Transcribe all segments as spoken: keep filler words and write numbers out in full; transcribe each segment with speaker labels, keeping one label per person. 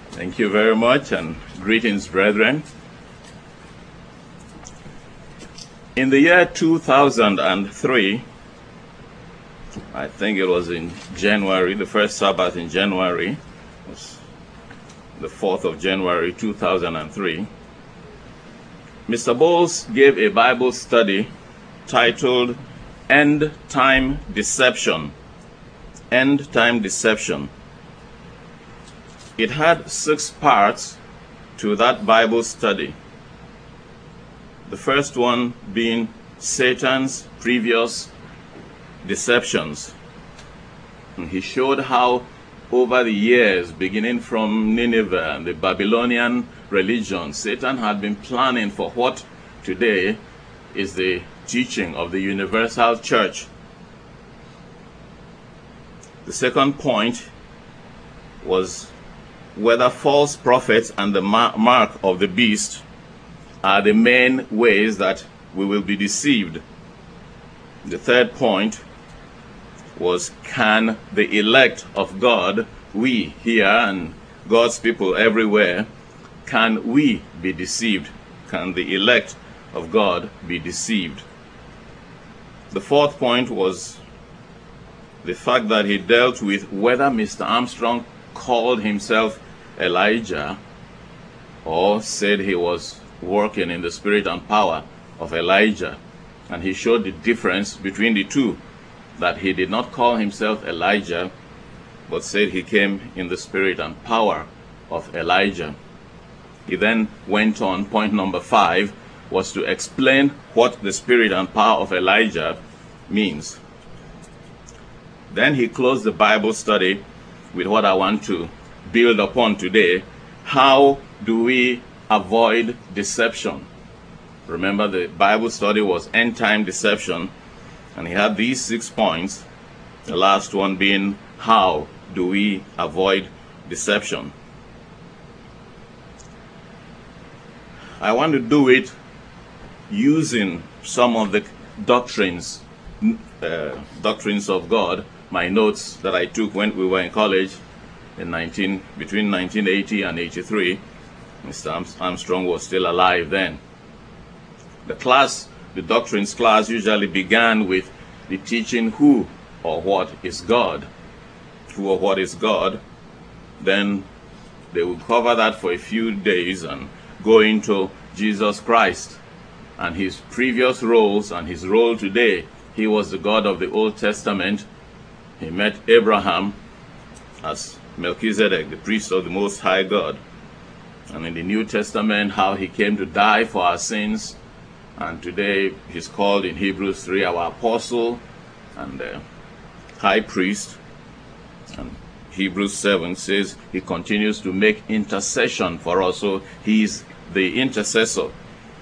Speaker 1: Thank you very much, and greetings, brethren. In the year two thousand three, I think it was in January, the first Sabbath in January, was the fourth of January two thousand three, Mister Bowles gave a Bible study titled End Time Deception. End Time Deception. It had six parts to that Bible study. The first one being Satan's previous deceptions. And he showed how over the years, beginning from Nineveh and the Babylonian religion, Satan had been planning for what today is the teaching of the universal church. The second point was whether false prophets and the mark of the beast are the main ways that we will be deceived. The third point was, can the elect of God, we here and God's people everywhere, can we be deceived? Can the elect of God be deceived? The fourth point was the fact that he dealt with whether Mister Armstrong called himself Elijah or said he was working in the spirit and power of Elijah. And he showed the difference between the two, that he did not call himself Elijah, but said he came in the spirit and power of Elijah. He then went on, point number five, was to explain what the spirit and power of Elijah means. Then he closed the Bible study with what I want to build upon today. How do we avoid deception? Remember, the Bible study was End Time Deception, and he had these six points, the last one being, how do we avoid deception? I want to do it using some of the doctrines, uh, doctrines of God, my notes that I took when we were in college in nineteen between nineteen eighty and eighty-three. Mister Armstrong was still alive then. The class, the doctrines class, usually began with the teaching who or what is God. Who or what is God. Then they would cover that for a few days and go into Jesus Christ and his previous roles and his role today. He was the God of the Old Testament. He met Abraham as Melchizedek, the priest of the Most High God. And in the New Testament, how he came to die for our sins. And today he's called in Hebrews three our apostle and uh, high priest. And Hebrews seven says he continues to make intercession for us. So he's the intercessor.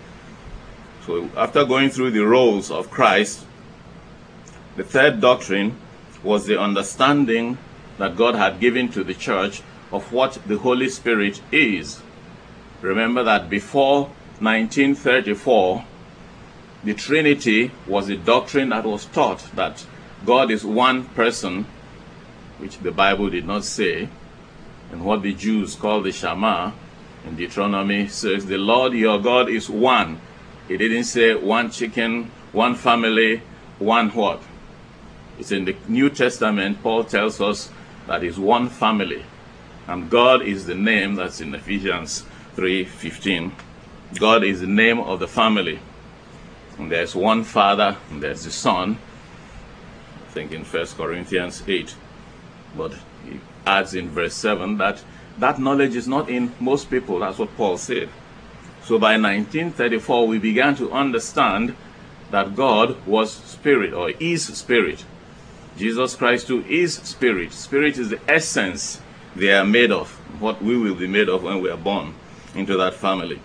Speaker 1: So after going through the roles of Christ, the third doctrine was the understanding that God had given to the church of what the Holy Spirit is. Remember that before nineteen thirty-four, the Trinity was a doctrine that was taught, that God is one person, which the Bible did not say, and what the Jews call the Shema in Deuteronomy says, the Lord your God is one. It didn't say one chicken, one family, one what? It's in the New Testament, Paul tells us that is one family. And God is the name, that's in Ephesians three fifteen. God is the name of the family. And there's one Father, and there's the Son, I think in First Corinthians eight. But he adds in verse seven that that knowledge is not in most people. That's what Paul said. So by nineteen thirty-four, we began to understand that God was spirit, or is spirit. Jesus Christ too is spirit. Spirit is the essence they are made of, what we will be made of when we are born into that family.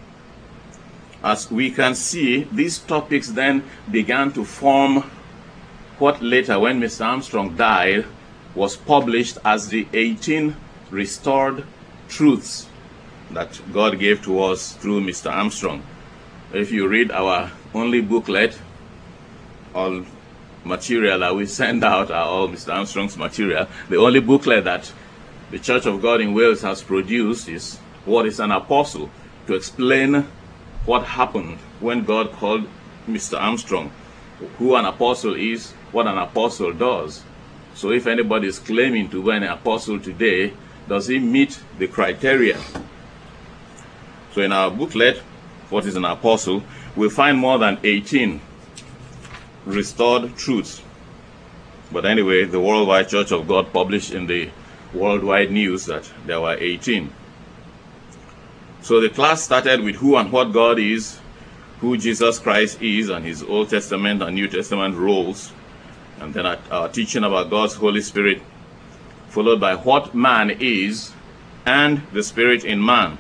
Speaker 1: As we can see, these topics then began to form what later, when Mister Armstrong died, was published as the eighteen restored truths that God gave to us through Mister Armstrong. If you read our only booklet, all material that we send out are all Mister Armstrong's material. The only booklet that the Church of God in Wales has produced is What is an Apostle? To explain what happened when God called Mister Armstrong, who an apostle is, what an apostle does. So if anybody is claiming to be an apostle today, does he meet the criteria? So in our booklet, What is an Apostle, we'll find more than eighteen restored truths. But anyway, the Worldwide Church of God published in the Worldwide News that there were eighteen. So the class started with who and what God is, who Jesus Christ is, and his Old Testament and New Testament roles, and then our teaching about God's Holy Spirit, followed by what man is and the Spirit in man.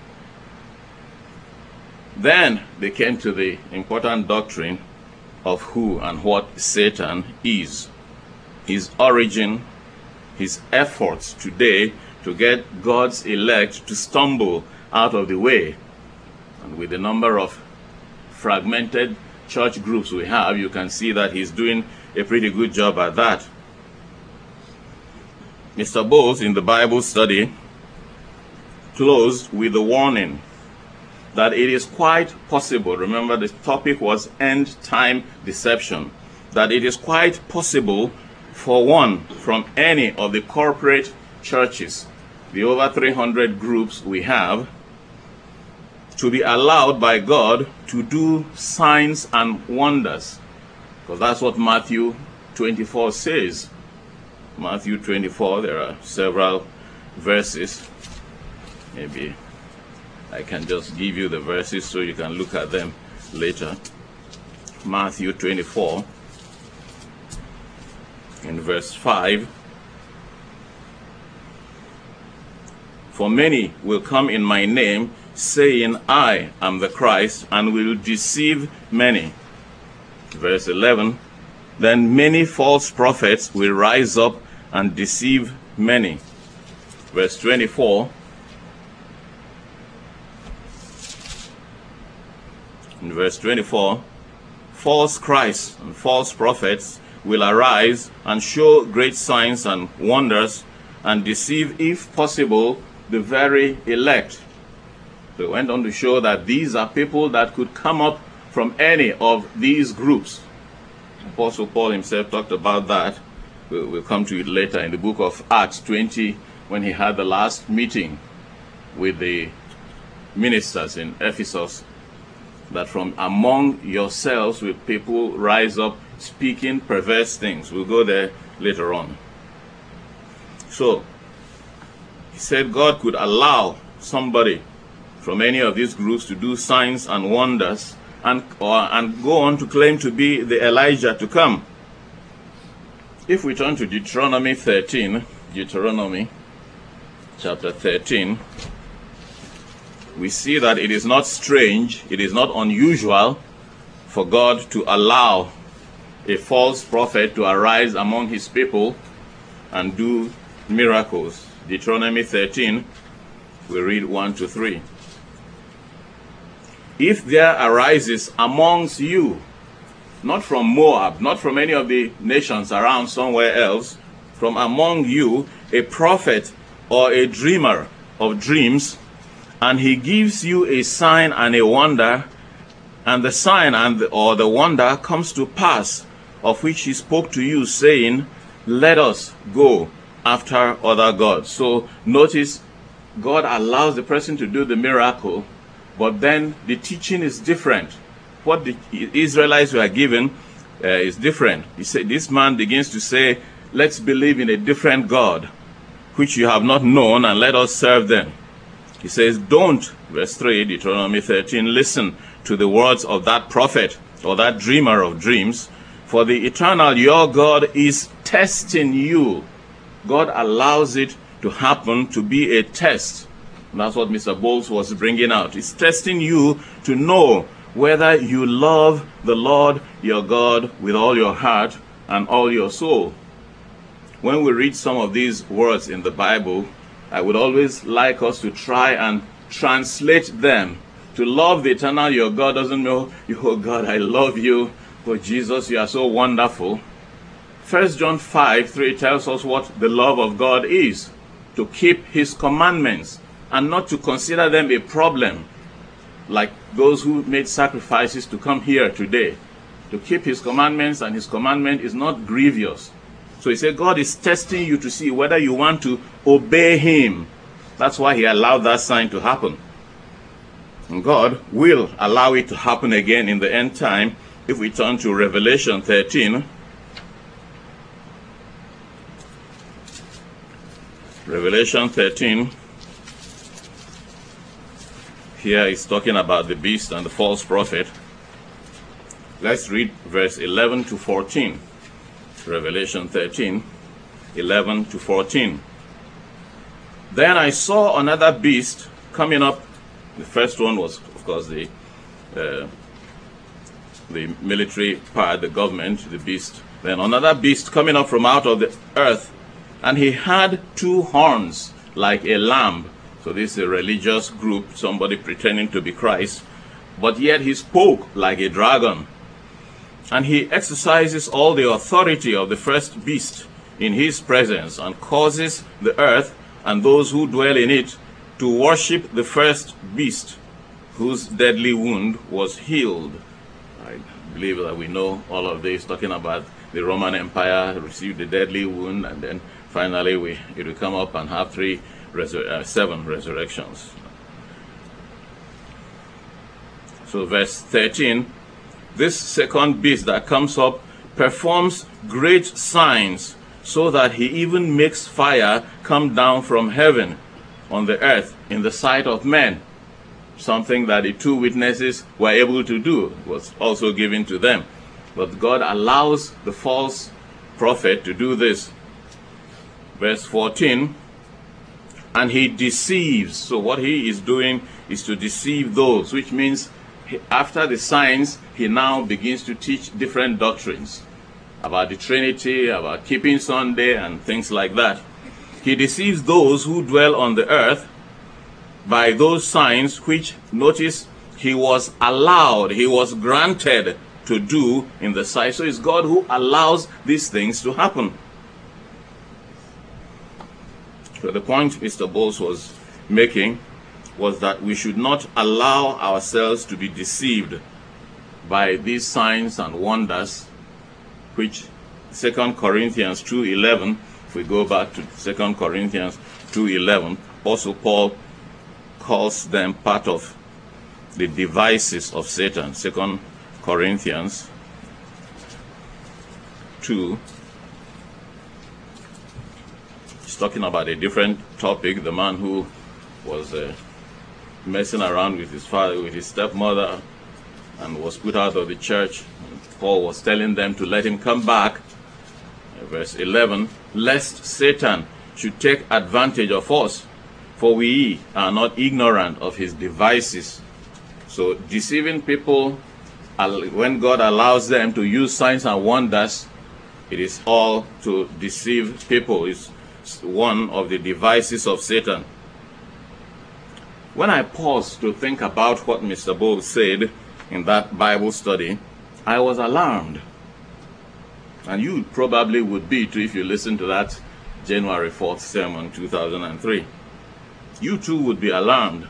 Speaker 1: Then they came to the important doctrine of who and what Satan is, his origin, his efforts today to get God's elect to stumble out of the way. And with the number of fragmented church groups we have, you can see that he's doing a pretty good job at that. Mister Bowles, in the Bible study, closed with the warning that it is quite possible, remember the topic was end time deception, that it is quite possible for one from any of the corporate churches, the over three hundred groups we have, to be allowed by God to do signs and wonders. Because that's what Matthew twenty-four says. Matthew twenty-four, there are several verses. Maybe I can just give you the verses so you can look at them later. Matthew twenty-four, in verse five. For many will come in my name, saying, I am the Christ, and will deceive many. Verse eleven. Then many false prophets will rise up and deceive many. Verse twenty-four. In verse twenty-four, false Christs and false prophets will arise and show great signs and wonders and deceive, if possible, the very elect. So it went on to show that these are people that could come up from any of these groups. Apostle Paul himself talked about that. We'll, we'll come to it later in the book of Acts twenty, when he had the last meeting with the ministers in Ephesus, that from among yourselves will people rise up speaking perverse things. We'll go there later on. So, he said God could allow somebody from any of these groups to do signs and wonders and, or, and go on to claim to be the Elijah to come. If we turn to Deuteronomy thirteen, Deuteronomy chapter thirteen, we see that it is not strange, it is not unusual for God to allow a false prophet to arise among his people and do miracles. Deuteronomy thirteen, we read one to three. If there arises amongst you, not from Moab, not from any of the nations around somewhere else, from among you, a prophet or a dreamer of dreams, and he gives you a sign and a wonder, and the sign and the, or the wonder comes to pass, of which he spoke to you, saying, let us go after other gods. So notice, God allows the person to do the miracle, but then the teaching is different. What the Israelites were given uh, is different. He said, this man begins to say, let's believe in a different God, which you have not known, and let us serve them. He says, don't, verse three, Deuteronomy thirteen, listen to the words of that prophet or that dreamer of dreams, for the eternal, your God, is testing you. God allows it to happen to be a test. And that's what Mister Bowles was bringing out. He's testing you to know whether you love the Lord your God with all your heart and all your soul. When we read some of these words in the Bible, I would always like us to try and translate them. To love the eternal your God doesn't know, oh God, I love you, but Jesus, you are so wonderful. First John five three tells us what the love of God is. to keep his commandments and not to consider them a problem, like those who made sacrifices to come here today. To keep his commandments, and his commandment is not grievous. So he said God is testing you to see whether you want to obey him. That's why he allowed that sign to happen. And God will allow it to happen again in the end time. If we turn to Revelation thirteen, Revelation thirteen, here he's talking about the beast and the false prophet. Let's read verse eleven to fourteen. Revelation thirteen, eleven to fourteen. Then I saw another beast coming up. The first one was, of course, the uh, the military part, the government, the beast. Then another beast coming up from out of the earth, and he had two horns like a lamb. So this is a religious group, somebody pretending to be Christ, but yet he spoke like a dragon. And he exercises all the authority of the first beast in his presence, and causes the earth and those who dwell in it to worship the first beast, whose deadly wound was healed. I believe that we know all of this, talking about the Roman Empire received the deadly wound, and then finally we it will come up and have three resur uh, seven resurrections. So verse thirteen, this second beast that comes up performs great signs, so that he even makes fire come down from heaven on the earth in the sight of men. Something that the two witnesses were able to do was also given to them. But God allows the false prophet to do this. Verse fourteen, and he deceives. So what he is doing is to deceive those, which means after the signs, he now begins to teach different doctrines about the Trinity, about keeping Sunday, and things like that. He deceives those who dwell on the earth by those signs which, notice, he was allowed, he was granted to do in the sight. So it's God who allows these things to happen. So the point Mister Bowles was making was that we should not allow ourselves to be deceived by these signs and wonders, which Second Corinthians two eleven, if we go back to Second Corinthians two eleven, also Paul calls them part of the devices of Satan. Second Corinthians two, he's talking about a different topic, the man who was uh, messing around with his father, with his stepmother, and was put out of the church. Paul was telling them to let him come back. Verse eleven, lest Satan should take advantage of us, for we are not ignorant of his devices. So deceiving people, when God allows them to use signs and wonders, it is all to deceive people. It's one of the devices of Satan. When I paused to think about what Mister Bowles said in that Bible study, I was alarmed. And you probably would be too if you listened to that January fourth sermon, two thousand three. You too would be alarmed.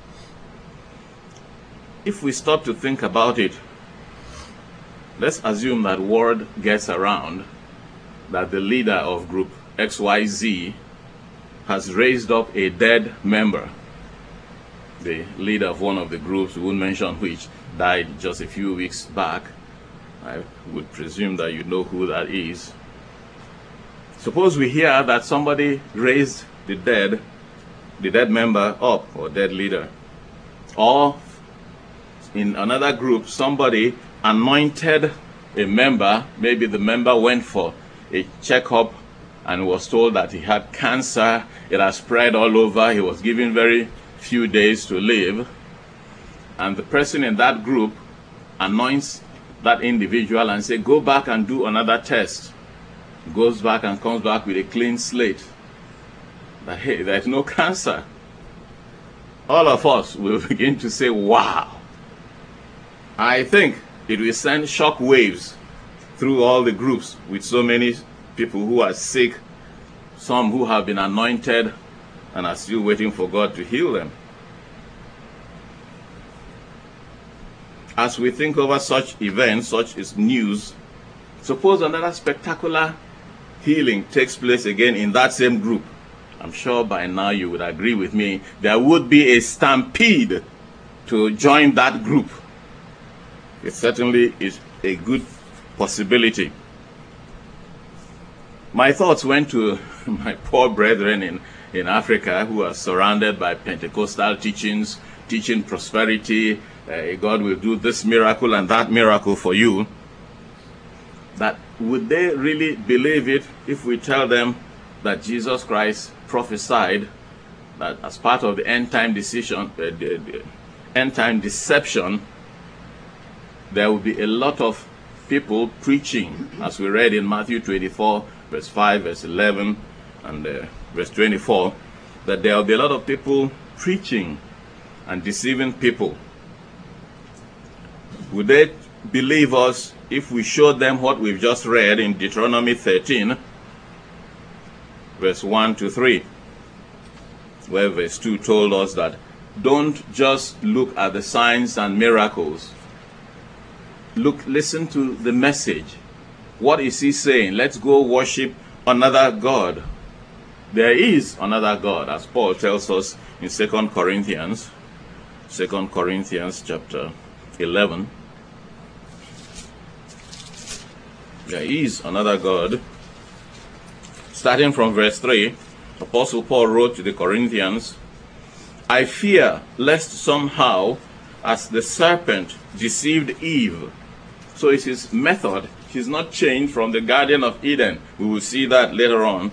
Speaker 1: If we stop to think about it, let's assume that word gets around that the leader of group X Y Z has raised up a dead member. The leader of one of the groups, we won't mention which, died just a few weeks back. I would presume that you know who that is. Suppose we hear that somebody raised the dead, the dead member up, or dead leader. Or in another group, somebody anointed a member. Maybe the member went for a checkup and was told that he had cancer. It has spread all over. He was given very few days to live. And the person in that group anoints that individual and say, go back and do another test. Goes back and comes back with a clean slate. That, hey, there's no cancer. All of us will begin to say, wow. I think it will send shock waves through all the groups with so many people who are sick, some who have been anointed and are still waiting for God to heal them. As we think over such events, such as news, suppose another spectacular healing takes place again in that same group. I'm sure by now you would agree with me, there would be a stampede to join that group. It certainly is a good possibility. My thoughts went to my poor brethren in, in Africa who are surrounded by Pentecostal teachings, teaching prosperity, uh, God will do this miracle and that miracle for you. That would they really believe it if we tell them that Jesus Christ prophesied that as part of the end time decision, uh, the, the end time deception, there will be a lot of people preaching, as we read in Matthew twenty-four, verse five, verse eleven, and uh, verse twenty-four, that there will be a lot of people preaching and deceiving people. Would they believe us if we showed them what we've just read in Deuteronomy thirteen, verse one to three, where verse two told us that don't just look at the signs and miracles. Look, listen to the message. What is he saying? Let's go worship another God. There is another God, as Paul tells us in Second Corinthians, Second Corinthians chapter eleven. There is another God. Starting from verse three, Apostle Paul wrote to the Corinthians, I fear lest somehow, as the serpent deceived Eve. So it's his method. He's not changed from the Garden of Eden. We will see that later on.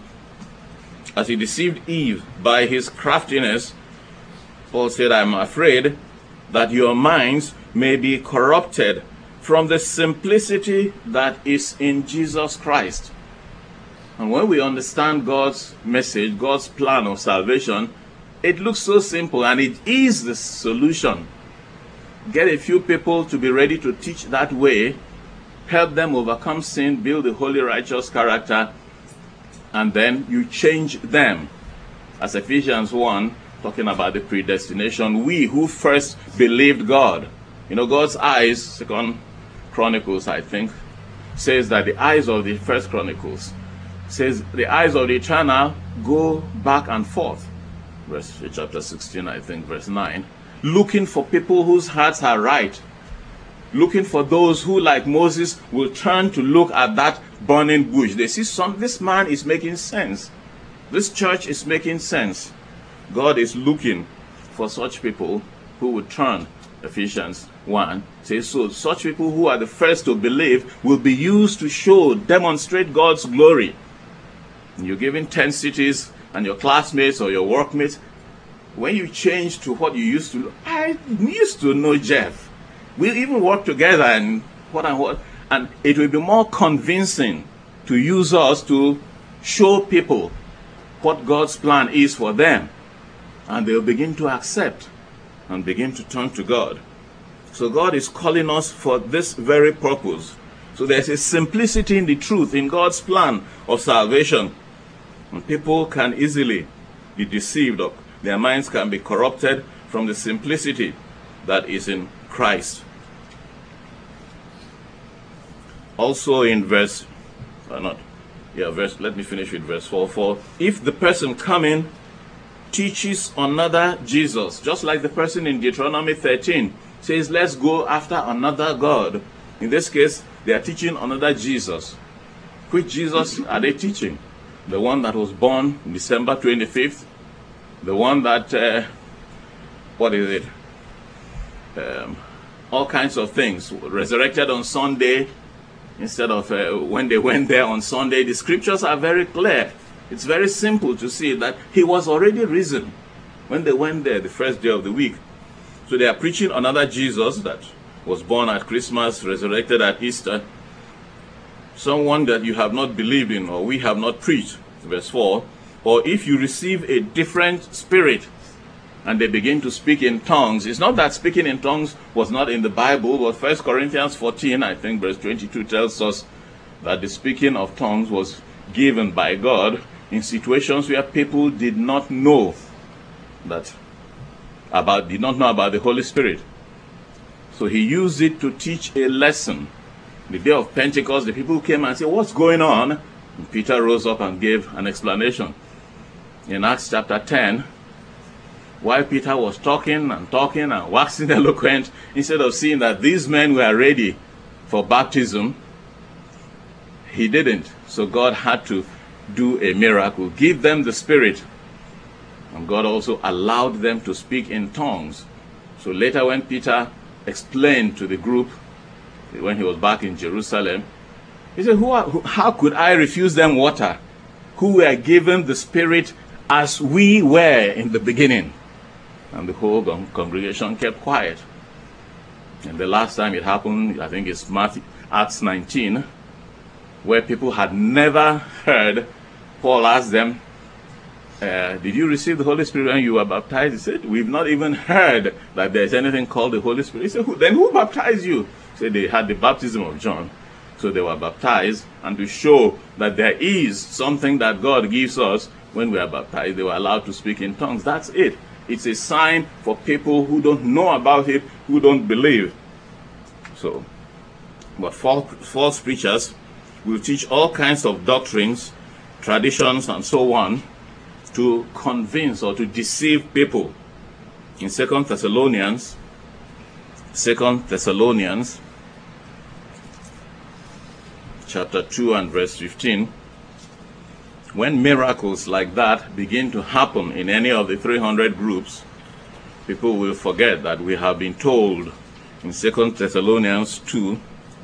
Speaker 1: As he deceived Eve by his craftiness, Paul said, I'm afraid that your minds may be corrupted from the simplicity that is in Jesus Christ. And when we understand God's message, God's plan of salvation, it looks so simple, and it is the solution. Get a few people to be ready to teach that way, help them overcome sin, build a holy, righteous character, and then you change them. As Ephesians one, talking about the predestination, we who first believed God. You know, God's eyes, Second Chronicles, I think, says that the eyes of the First Chronicles, says the eyes of the eternal go back and forth. Verse chapter sixteen, I think, verse nine. Looking for people whose hearts are right. Looking for those who, like Moses, will turn to look at that burning bush. They see some, this man is making sense. This church is making sense. God is looking for such people who would turn. Ephesians one says, so such people who are the first to believe will be used to show, demonstrate God's glory. You're given ten cities and your classmates or your workmates, when you change to what you used to, I used to know Jeff. We even work together and what and what, and it will be more convincing to use us to show people what God's plan is for them. And they'll begin to accept and begin to turn to God. So God is calling us for this very purpose. So there's a simplicity in the truth, in God's plan of salvation. And people can easily be deceived, or their minds can be corrupted from the simplicity that is in Christ. Also in verse, or not, yeah, verse, let me finish with verse four. For if the person coming teaches another Jesus, just like the person in Deuteronomy thirteen says, let's go after another God. In this case, they are teaching another Jesus. Which Jesus are they teaching? The one that was born December twenty-fifth? The one that, uh, what is it? Um, all kinds of things. Resurrected on Sunday instead of uh, when they went there on Sunday. The scriptures are very clear. It's very simple to see that he was already risen when they went there the first day of the week. So they are preaching another Jesus that was born at Christmas, resurrected at Easter. Someone that you have not believed in, or we have not preached. Verse four. Or if you receive a different spirit and they begin to speak in tongues. It's not that speaking in tongues was not in the Bible, but First Corinthians fourteen, I think verse twenty-two tells us that the speaking of tongues was given by God in situations where people did not know that about did not know about the Holy Spirit. So he used it to teach a lesson. The day of Pentecost, the people came and said, "What's going on?" And Peter rose up and gave an explanation. In Acts chapter ten, while Peter was talking and talking and waxing eloquent, instead of seeing that these men were ready for baptism, he didn't. So God had to do a miracle, give them the Spirit. And God also allowed them to speak in tongues. So later when Peter explained to the group, when he was back in Jerusalem, he said, who are, who, how could I refuse them water, who were given the Spirit as we were in the beginning? And the whole congregation kept quiet. And the last time it happened, I think it's Matthew, Acts nineteen, where people had never heard. Paul asked them, uh, did you receive the Holy Spirit when you were baptized? He said, we've not even heard that there's anything called the Holy Spirit. He said, who, then who baptized you? He said, they had the baptism of John. So they were baptized, and to show that there is something that God gives us when we are baptized, they were allowed to speak in tongues. That's it. It's a sign for people who don't know about it, who don't believe. So, but false, false preachers will teach all kinds of doctrines, traditions, and so on to convince or to deceive people. In Second Thessalonians, Second Thessalonians, chapter two and verse fifteen, when miracles like that begin to happen in any of the three hundred groups, people will forget that we have been told in Second Thessalonians two,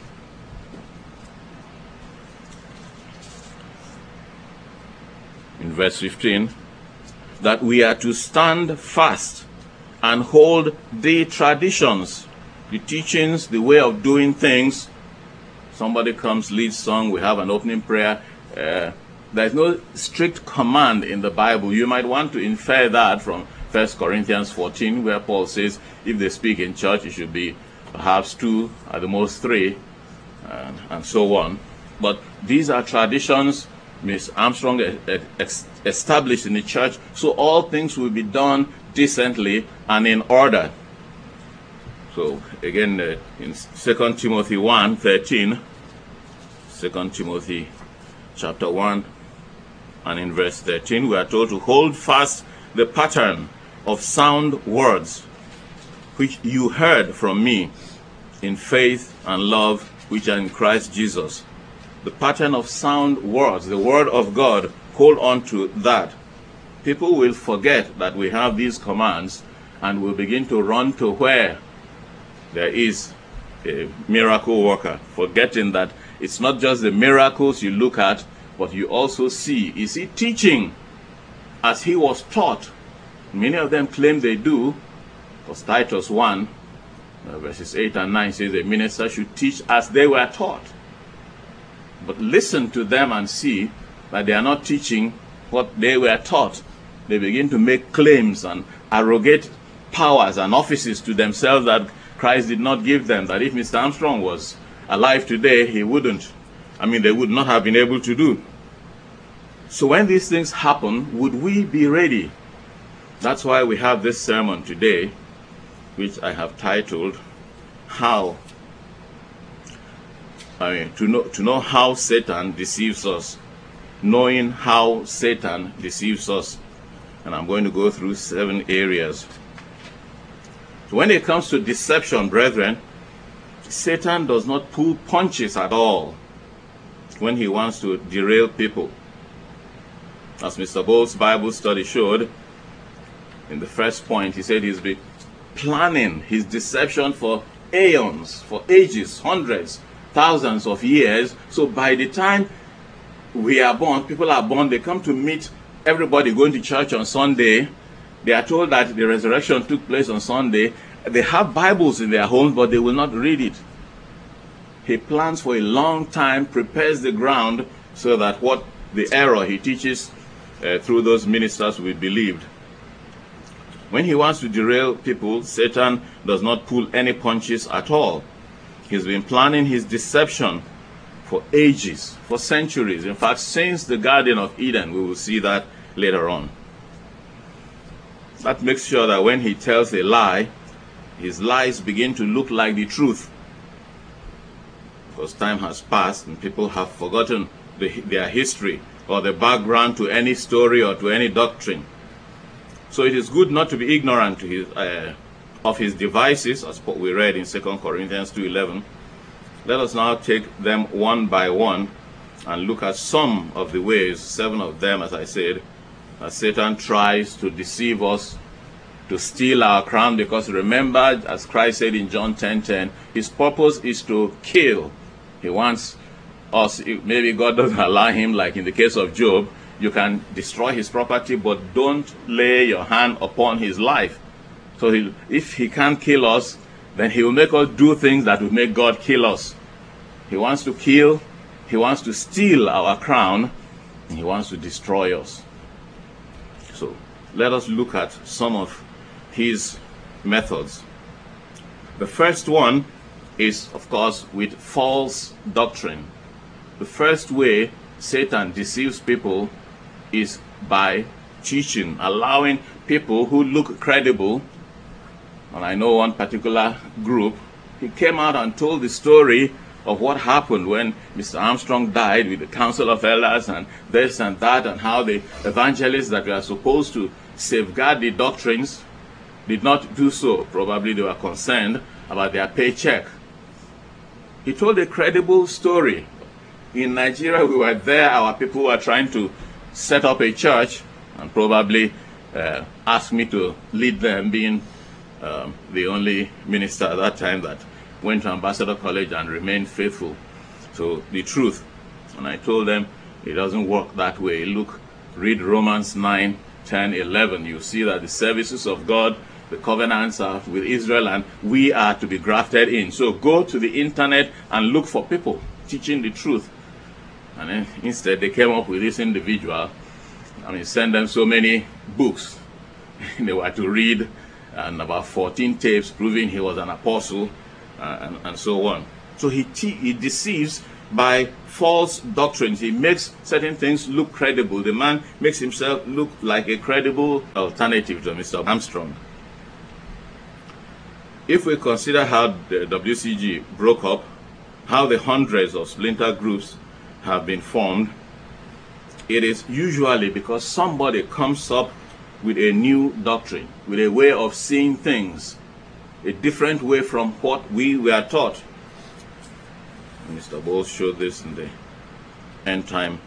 Speaker 1: in verse fifteen, that we are to stand fast and hold the traditions, the teachings, the way of doing things. Somebody comes, leads song, we have an opening prayer. Uh, there's no strict command in the Bible. You might want to infer that from First Corinthians fourteen, where Paul says if they speak in church, it should be perhaps two, at the most three, and, and so on. But these are traditions Miss Armstrong established in the church, so all things will be done decently and in order. So again, uh, in Second Timothy one thirteen, Second Timothy chapter one and in verse thirteen, we are told to hold fast the pattern of sound words which you heard from me in faith and love which are in Christ Jesus. The pattern of sound words, the word of God, hold on to that. People will forget that we have these commands and will begin to run to where there is a miracle worker, forgetting that it's not just the miracles you look at, but you also see, is he teaching as he was taught? Many of them claim they do, because Titus one, uh, verses eight and nine says a minister should teach as they were taught. But listen to them and see that they are not teaching what they were taught. They begin to make claims and arrogate powers and offices to themselves that Christ did not give them, that if Mister Armstrong was alive today, he wouldn't. I mean, they would not have been able to do. So when these things happen, would we be ready? That's why we have this sermon today, which I have titled, How I mean, to know, to know how Satan deceives us, knowing how Satan deceives us. And I'm going to go through seven areas. So when it comes to deception, brethren, Satan does not pull punches at all when he wants to derail people. As Mister Bowles' Bible study showed, in the first point, he said he's been planning his deception for aeons, for ages, hundreds, thousands of years. So by the time we are born, people are born, they come to meet everybody going to church on Sunday. They are told that the resurrection took place on Sunday. They have Bibles in their homes, but they will not read it. He plans for a long time, prepares the ground so that what the error he teaches uh, through those ministers will be believed. When he wants to derail people, Satan does not pull any punches at all. He's been planning his deception for ages, for centuries. In fact, since the Garden of Eden, we will see that later on. That makes sure that when he tells a lie, his lies begin to look like the truth. Because time has passed and people have forgotten the, their history or the background to any story or to any doctrine. So it is good not to be ignorant to his, uh, of his devices, as we read in Second Corinthians two eleven. Let us now take them one by one and look at some of the ways, seven of them, as I said, that Satan tries to deceive us, to steal our crown. Because remember, as Christ said in John ten ten, his purpose is to kill. He wants us, maybe God doesn't allow him, like in the case of Job, you can destroy his property, but don't lay your hand upon his life. So he, if he can't kill us, then he will make us do things that will make God kill us. He wants to kill, he wants to steal our crown, and he wants to destroy us. So let us look at some of his methods. The first one is, of course, with false doctrine. The first way Satan deceives people is by teaching, allowing people who look credible. And I know one particular group, he came out and told the story of what happened when Mister Armstrong died with the Council of Elders and this and that, and how the evangelists that were supposed to safeguard the doctrines did not do so. Probably they were concerned about their paycheck. He told a credible story. In Nigeria, we were there, our people were trying to set up a church, and probably uh, asked me to lead them, being um, the only minister at that time that went to Ambassador College and remained faithful to the truth. And I told them, it doesn't work that way. Look, read Romans nine, ten, eleven. You see that the services of God, the covenants are with Israel, and we are to be grafted in. So go to the internet and look for people teaching the truth. And then instead they came up with this individual. I mean, send them so many books they were to read, and about fourteen tapes proving he was an apostle, uh, and, and so on. So he, he deceives by false doctrines. He makes certain things look credible. The man makes himself look like a credible alternative to Mister Armstrong. If we consider how the W C G broke up, how the hundreds of splinter groups have been formed, it is usually because somebody comes up with a new doctrine, with a way of seeing things, a different way from what we were taught. Mister Bowles showed this in the end time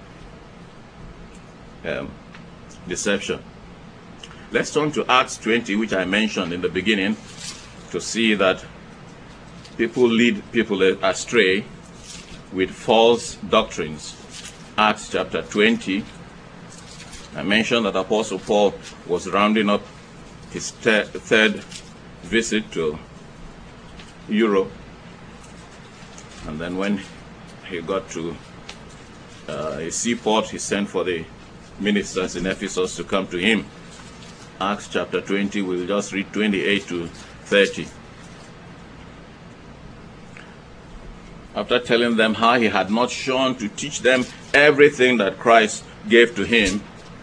Speaker 1: um, deception. Let's turn to Acts twenty, which I mentioned in the beginning, to see that people lead people astray with false doctrines. Acts chapter twenty. I mentioned that Apostle Paul was rounding up his ter- third visit to Europe. And then when he got to uh, a seaport, he sent for the ministers in Ephesus to come to him. Acts chapter twenty, we'll just read twenty-eight to thirty. After telling them how he had not shone to teach them everything that Christ gave to him,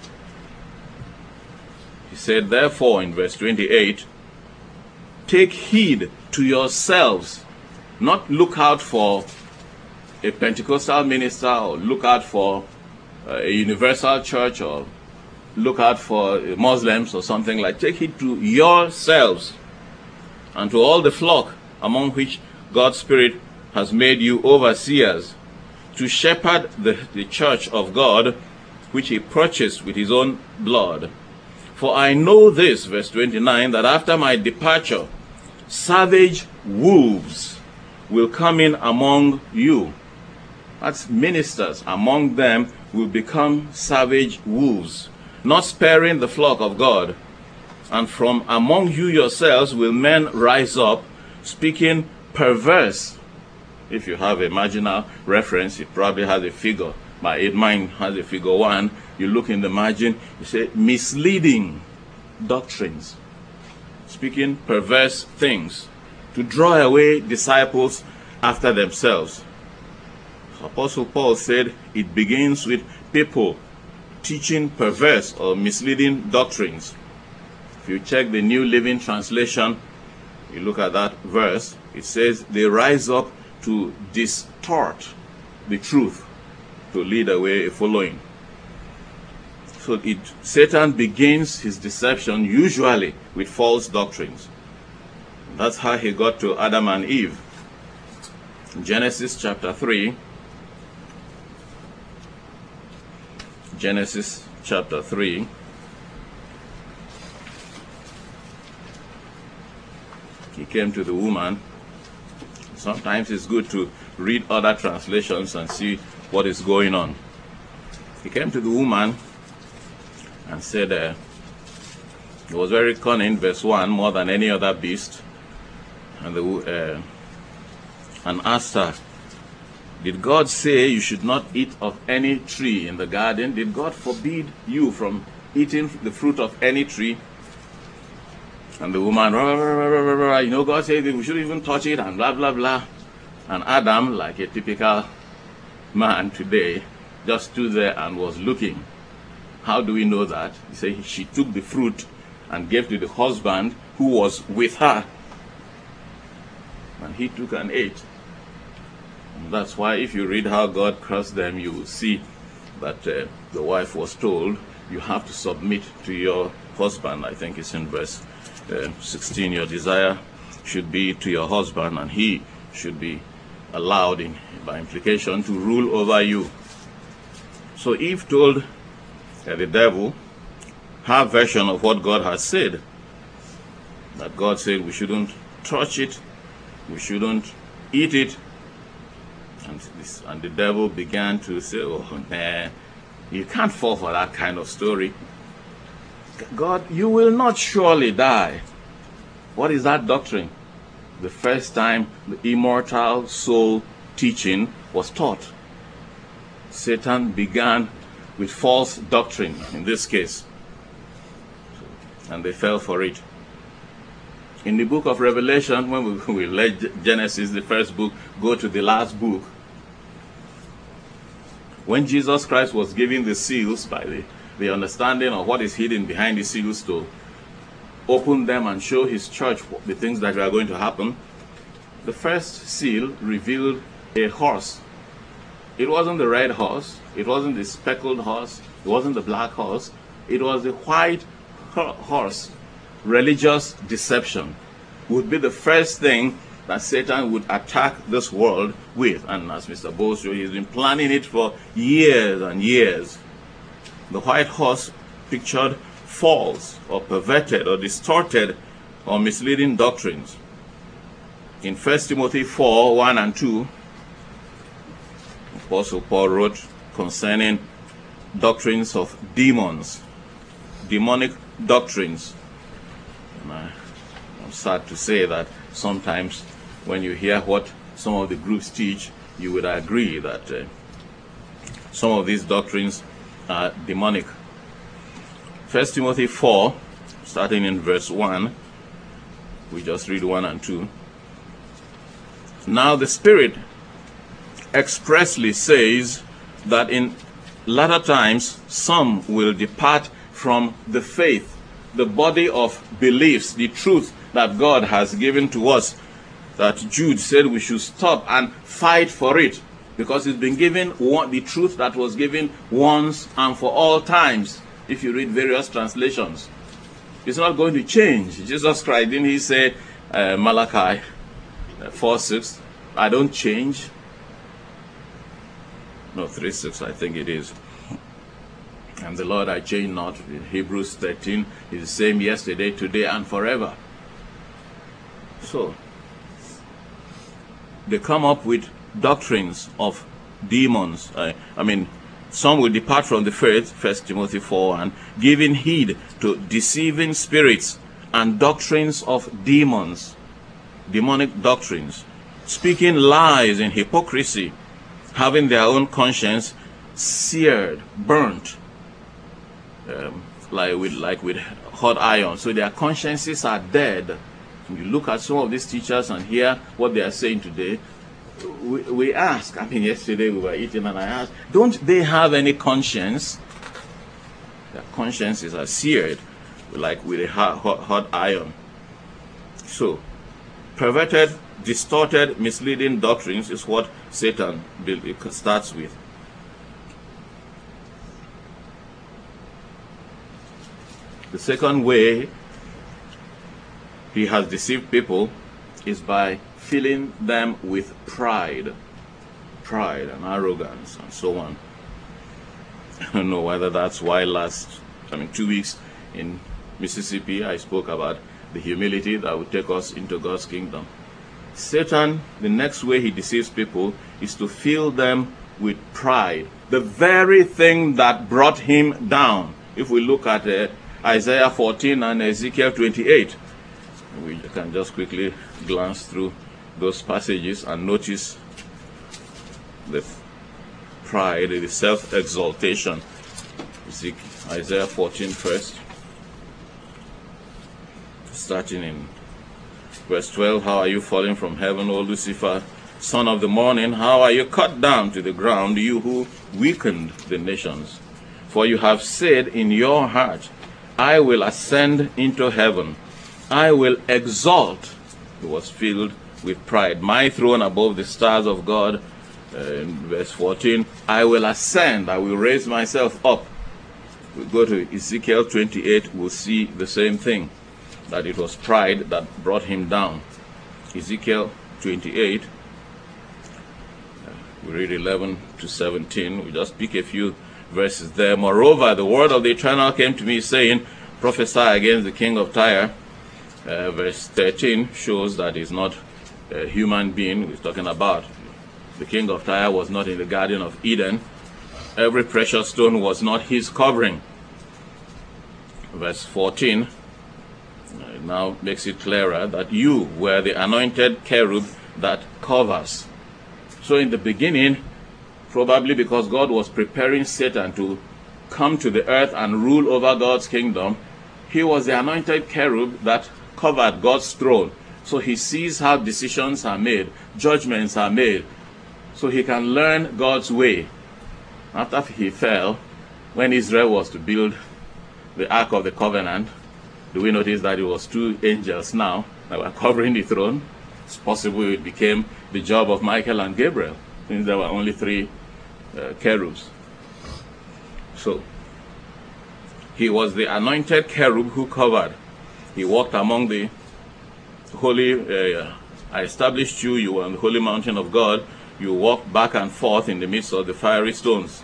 Speaker 1: he said, therefore, in verse twenty-eight, take heed to yourselves, not look out for a Pentecostal minister, or look out for a universal church, or look out for Muslims or something like. Take heed to yourselves and to all the flock among which God's Spirit has made you overseers, to shepherd the, the church of God, which he purchased with his own blood. For I know this, verse twenty-nine, that after my departure, savage wolves will come in among you. That's ministers. Among them will become savage wolves, not sparing the flock of God. And from among you yourselves will men rise up, speaking perverse. If you have a marginal reference, it probably has a figure. My mine has a figure one. You look in the margin, you say misleading doctrines, speaking perverse things, to draw away disciples after themselves. Apostle Paul said it begins with people teaching perverse or misleading doctrines. If you check the New Living Translation, you look at that verse, it says they rise up to distort the truth, to lead away a following. So it, Satan begins his deception usually with false doctrines. That's how he got to Adam and Eve. Genesis chapter three. Genesis chapter three. He came to the woman. Sometimes it's good to read other translations and see what is going on. He came to the woman and said, uh, he was very cunning, verse one, more than any other beast, and, the, uh, and asked her, did God say you should not eat of any tree in the garden? Did God forbid you from eating the fruit of any tree? And the woman, rah, rah, rah, rah, rah, rah, you know, God said we shouldn't even touch it, and blah, blah, blah. And Adam, like a typical man today, just stood there and was looking. How do we know that? He said she took the fruit and gave to the husband who was with her. And he took and ate. And that's why if you read how God cursed them, you will see that uh, the wife was told, you have to submit to your husband. I think it's in verse uh, sixteen, your desire should be to your husband, and he should be allowed, in, by implication, to rule over you. So Eve told uh, the devil her version of what God has said. That God said we shouldn't touch it, we shouldn't eat it. And, this, and the devil began to say, oh, nah, you can't fall for that kind of story. God, you will not surely die. What is that doctrine? The first time the immortal soul teaching was taught. Satan began with false doctrine, in this case. And they fell for it. In the book of Revelation, when we, we let Genesis, the first book, go to the last book, when Jesus Christ was giving the seals by the, the understanding of what is hidden behind the seals to open them and show his church the things that are going to happen, the first seal revealed a horse. It wasn't the red horse, it wasn't the speckled horse, it wasn't the black horse, it was the white horse. Religious deception would be the first thing that Satan would attack this world with. And as Mister Bowles showed, he's been planning it for years and years. The white horse pictured false or perverted or distorted or misleading doctrines. In First Timothy four, one and two, Apostle Paul wrote concerning doctrines of demons, demonic doctrines. And I, I'm sad to say that sometimes when you hear what some of the groups teach, you would agree that uh, some of these doctrines are demonic. First Timothy four, starting in verse one, we just read one and two. Now the Spirit expressly says that in latter times some will depart from the faith, the body of beliefs, the truth that God has given to us, that Jude said we should stop and fight for it, because it's been given, one, the truth that was given once and for all times. If you read various translations, it's not going to change. Jesus Christ, didn't he say, uh, Malachi uh, four six, I don't change? No, three six, I think it is. And the Lord I change not. In Hebrews thirteen is the same yesterday, today, and forever. So, they come up with doctrines of demons. I, I mean, some will depart from the faith, First Timothy four, and giving heed to deceiving spirits and doctrines of demons, demonic doctrines, speaking lies in hypocrisy, having their own conscience seared, burnt, um, like with like with hot iron. So their consciences are dead. You look at some of these teachers and hear what they are saying today. We, we ask, I mean, yesterday we were eating and I asked, don't they have any conscience? Their consciences are seared. like with a hot, hot, hot iron. So, perverted, distorted, misleading doctrines is what Satan starts with. The second way he has deceived people is by filling them with pride. Pride and arrogance and so on. I don't know whether that's why last, I mean, two weeks in Mississippi, I spoke about the humility that will take us into God's kingdom. Satan, the next way he deceives people is to fill them with pride. The very thing that brought him down. If we look at uh, Isaiah fourteen and Ezekiel twenty-eight, we can just quickly glance through those passages and notice the pride, the self-exaltation. Isaiah fourteen first, starting in verse twelve. How are you falling from heaven, O Lucifer, son of the morning? How are you cut down to the ground, you who weakened the nations? For you have said in your heart, I will ascend into heaven. I will exalt. He was filled with pride. My throne above the stars of God. Uh, in verse fourteen, I will ascend. I will raise myself up. We go to Ezekiel twenty-eight, we'll see the same thing. That it was pride that brought him down. Ezekiel twenty-eight, uh, we read eleven to seventeen. We just pick a few verses there. Moreover, the word of the Eternal came to me, saying, prophesy against the king of Tyre. Uh, verse thirteen shows that he's not a human being he's talking about. The king of Tyre was not in the Garden of Eden. Every precious stone was not his covering. Verse fourteen uh, now makes it clearer that you were the anointed cherub that covers. So in the beginning, probably because God was preparing Satan to come to the earth and rule over God's kingdom, he was the anointed cherub that covered God's throne. So he sees how decisions are made, judgments are made, so he can learn God's way. After he fell, when Israel was to build the Ark of the Covenant, do we notice that it was two angels now that were covering the throne? It's possible it became the job of Michael and Gabriel, since there were only three uh, cherubs. So, he was the anointed cherub who covered. He walked among the holy, uh, I established you, you were on the holy mountain of God. You walked back and forth in the midst of the fiery stones.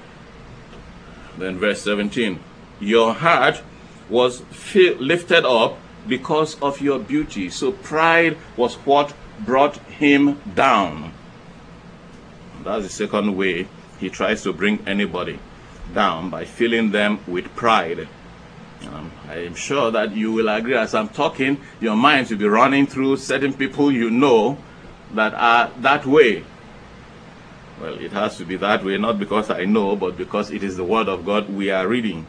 Speaker 1: Then verse seventeen, your heart was fi- lifted up because of your beauty. So pride was what brought him down. That's the second way he tries to bring anybody down, by filling them with pride. Um, I am sure that you will agree, as I'm talking, your minds will be running through certain people you know that are that way. Well, it has to be that way, not because I know, but because it is the word of God we are reading.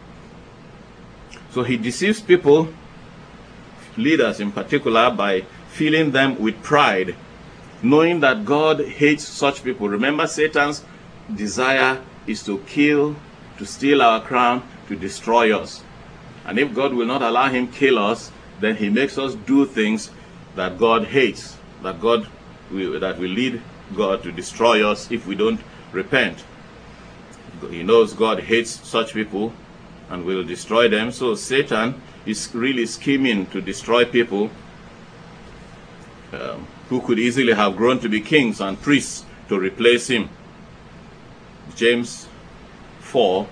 Speaker 1: So he deceives people, leaders in particular, by filling them with pride, knowing that God hates such people. Remember, Satan's desire is to kill, to steal our crown, to destroy us. And if God will not allow him kill us, then he makes us do things that God hates, that God will, that will lead God to destroy us if we don't repent. He knows God hates such people and will destroy them. So Satan is really scheming to destroy people um, who could easily have grown to be kings and priests to replace him. James four,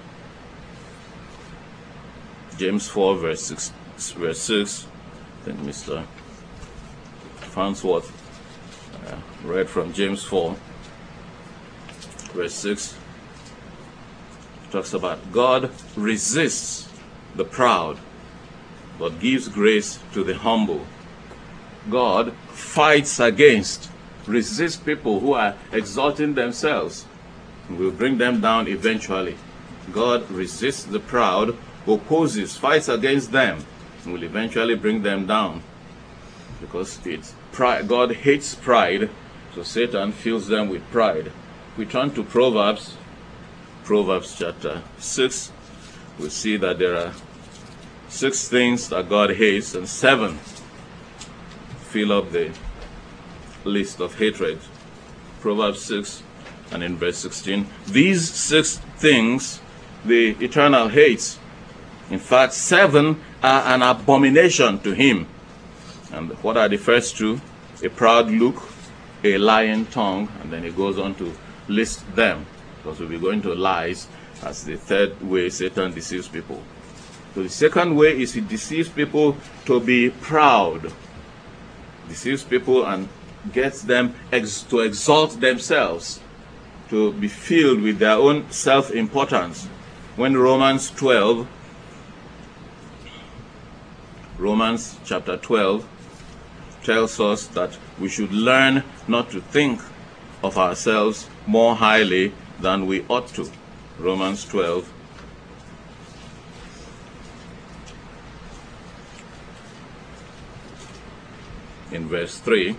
Speaker 1: James four verse six, verse six. I think Mister Farnsworth uh, read from James four, verse six. Talks about God resists the proud, but gives grace to the humble. God fights against, resists people who are exalting themselves, and will bring them down eventually. God resists the proud, opposes, fights against them, and will eventually bring them down. Because it's pride. God hates pride, so Satan fills them with pride. We turn to Proverbs, Proverbs chapter six, we see that there are Six things that God hates, and seven fill up the list of hatred. Proverbs six and in verse sixteen. These six things the Eternal hates. In fact, seven are an abomination to him. And what are the first two? A proud look, a lying tongue, and then he goes on to list them, because we'll be going to lies as the third way Satan deceives people. So the second way is he deceives people to be proud. Deceives people and gets them ex to exalt themselves, to be filled with their own self-importance. When Romans twelve, Romans chapter twelve tells us that we should learn not to think of ourselves more highly than we ought to. Romans twelve. In verse three,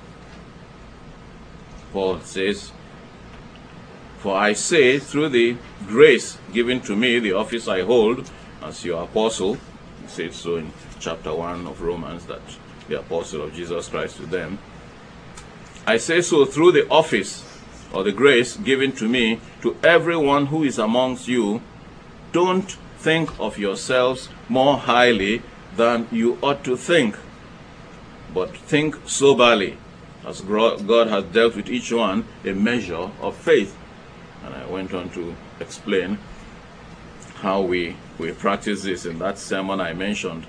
Speaker 1: Paul says, "For I say, through the grace given to me, the office I hold as your apostle," he says so in chapter one of Romans, that the apostle of Jesus Christ to them, "I say so through the office or the grace given to me, to everyone who is amongst you, don't think of yourselves more highly than you ought to think, but think soberly, as God has dealt with each one a measure of faith." And I went on to explain how we, we practice this in that sermon I mentioned.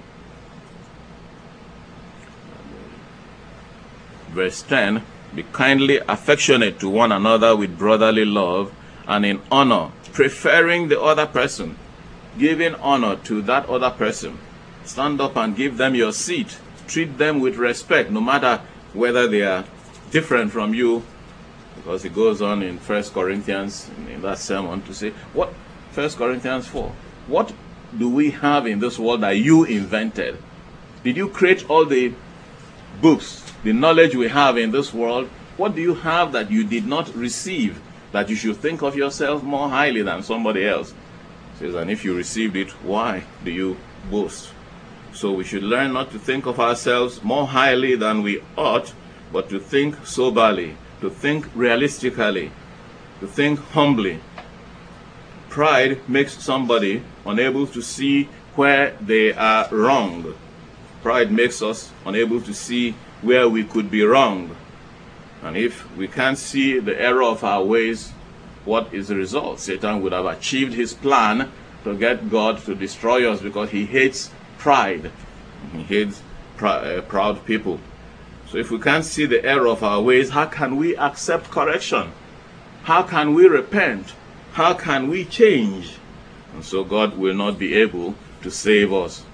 Speaker 1: Verse ten, "Be kindly affectionate to one another with brotherly love and in honor, preferring the other person," giving honor to that other person. Stand up and give them your seat. Treat them with respect, no matter whether they are different from you. Because he goes on in First Corinthians, in, in that sermon, to say, what First Corinthians four, what do we have in this world that you invented? Did you create all the books, the knowledge we have in this world? What do you have that you did not receive, that you should think of yourself more highly than somebody else? He says, and if you received it, why do you boast? So we should learn not to think of ourselves more highly than we ought, but to think soberly, to think realistically, to think humbly. Pride makes somebody unable to see where they are wrong. Pride makes us unable to see where we could be wrong. And if we can't see the error of our ways, what is the result? Satan would have achieved his plan to get God to destroy us, because he hates pride. He hates pr uh, proud people. So if we can't see the error of our ways, how can we accept correction? How can we repent? How can we change? And so God will not be able to save us.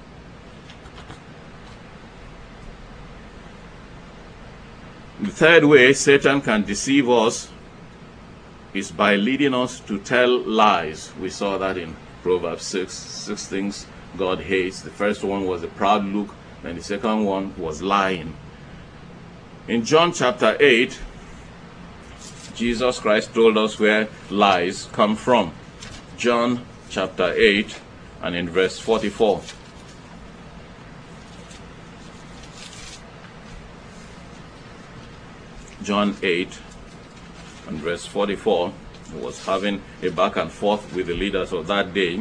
Speaker 1: The third way Satan can deceive us is by leading us to tell lies. We saw that in Proverbs six, six things God hates. The first one was a proud look, and the second one was lying. In John chapter eight, Jesus Christ told us where lies come from. John chapter eight and in verse forty-four. John eight and verse forty-four. He was having a back and forth with the leaders of that day.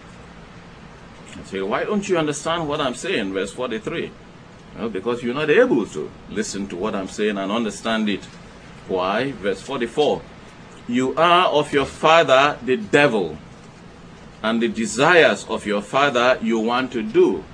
Speaker 1: I say, why don't you understand what I'm saying? Verse forty-three. Well, because you're not able to listen to what I'm saying and understand it. Why? Verse forty-four. You are of your father the devil, and the desires of your father you want to do.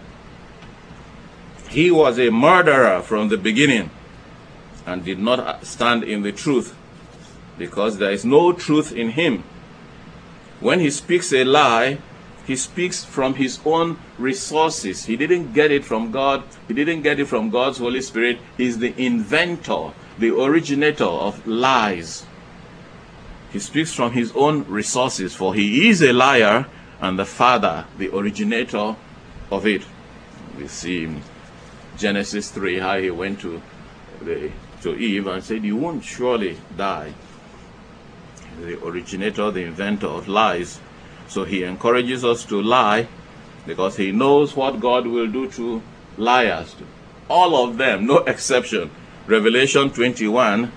Speaker 1: He was a murderer from the beginning, and did not stand in the truth, because there is no truth in him. When he speaks a lie, he speaks from his own resources. He didn't get it from God. He didn't get it from God's Holy Spirit. He's the inventor, the originator of lies. He speaks from his own resources, for he is a liar and the father, the originator of it. We see in Genesis three how he went to the to Eve and said, you won't surely die. The originator, the inventor of lies. So he encourages us to lie because he knows what God will do to liars. All of them, no exception. Revelation twenty-one.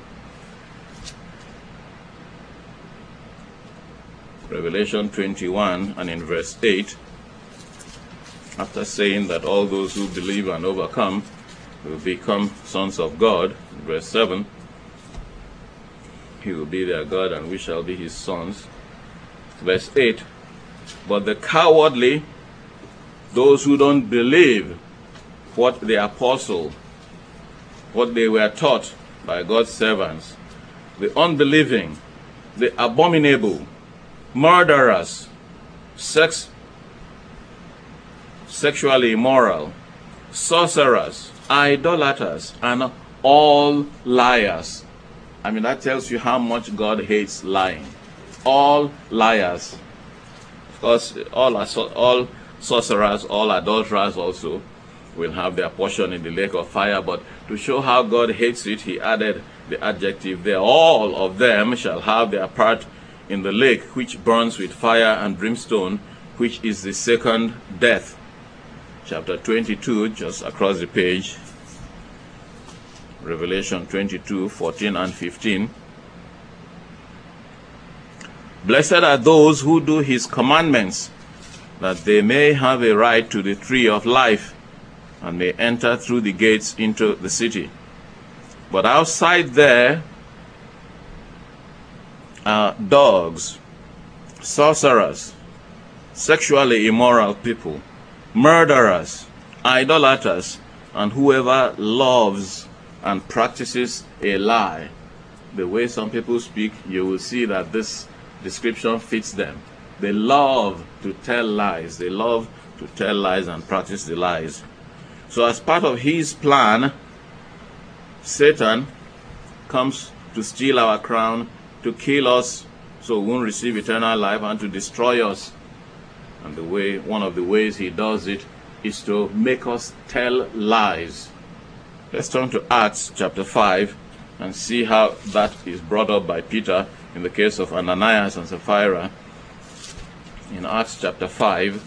Speaker 1: Revelation twenty-one and in verse eight, after saying that all those who believe and overcome will become sons of God, verse seven, he will be their God and we shall be his sons. Verse eight, but the cowardly, those who don't believe what the apostle, what they were taught by God's servants, the unbelieving, the abominable, murderers, sex, sexually immoral, sorcerers, idolaters, and all liars. I mean, that tells you how much God hates lying. All liars. Of course, all, all sorcerers, all adulterers also will have their portion in the lake of fire, but to show how God hates it, he added the adjective there. All of them shall have their part in the lake, which burns with fire and brimstone, which is the second death. Chapter twenty-two, just across the page. Revelation twenty-two, fourteen and fifteen. Blessed are those who do his commandments, that they may have a right to the tree of life, and may enter through the gates into the city. But outside there are dogs, sorcerers, sexually immoral people, murderers, idolaters, and whoever loves and practices a lie. The way some people speak, you will see that this description fits them. They love to tell lies. They love to tell lies and practice the lies. So as part of his plan, Satan comes to steal our crown, to kill us so we won't receive eternal life, and to destroy us. And the way, one of the ways he does it is to make us tell lies. Let's turn to Acts chapter five and see how that is brought up by Peter in the case of Ananias and Sapphira. In Acts chapter five,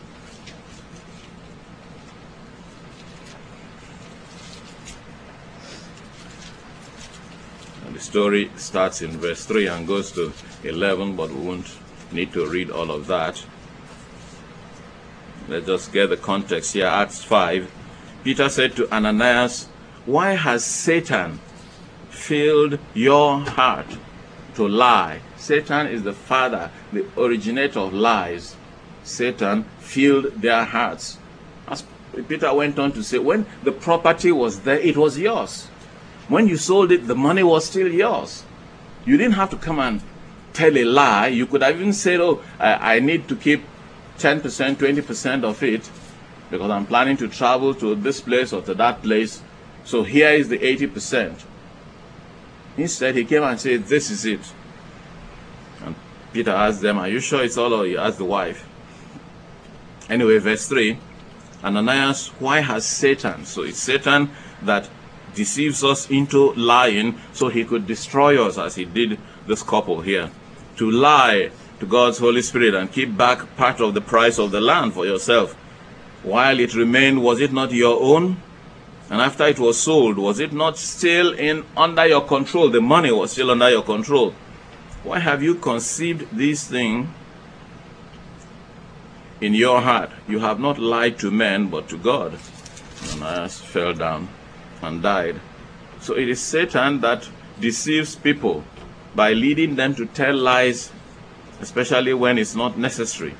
Speaker 1: and the story starts in verse three and goes to eleven, but we won't need to read all of that. Let's just get the context here. Acts five. Peter said to Ananias, "Why has Satan filled your heart to lie?" Satan is the father, the originator of lies. Satan filled their hearts. As Peter went on to say, when the property was there, it was yours. When you sold it, the money was still yours. You didn't have to come and tell a lie. You could have even said, oh, I, I need to keep ten percent, twenty percent of it because I'm planning to travel to this place or to that place. So here is the eighty percent. Instead, he came and said, this is it. And Peter asked them, are you sure it's all? Or he asked the wife. Anyway, verse three, Ananias, why has Satan, so it's Satan that deceives us into lying so he could destroy us as he did this couple here, to lie to God's Holy Spirit and keep back part of the price of the land for yourself. While it remained, was it not your own? And after it was sold, was it not still in under your control? The money was still under your control. Why have you conceived this thing in your heart? You have not lied to men, but to God. Ananias fell down and died. So it is Satan that deceives people by leading them to tell lies, especially when it's not necessary.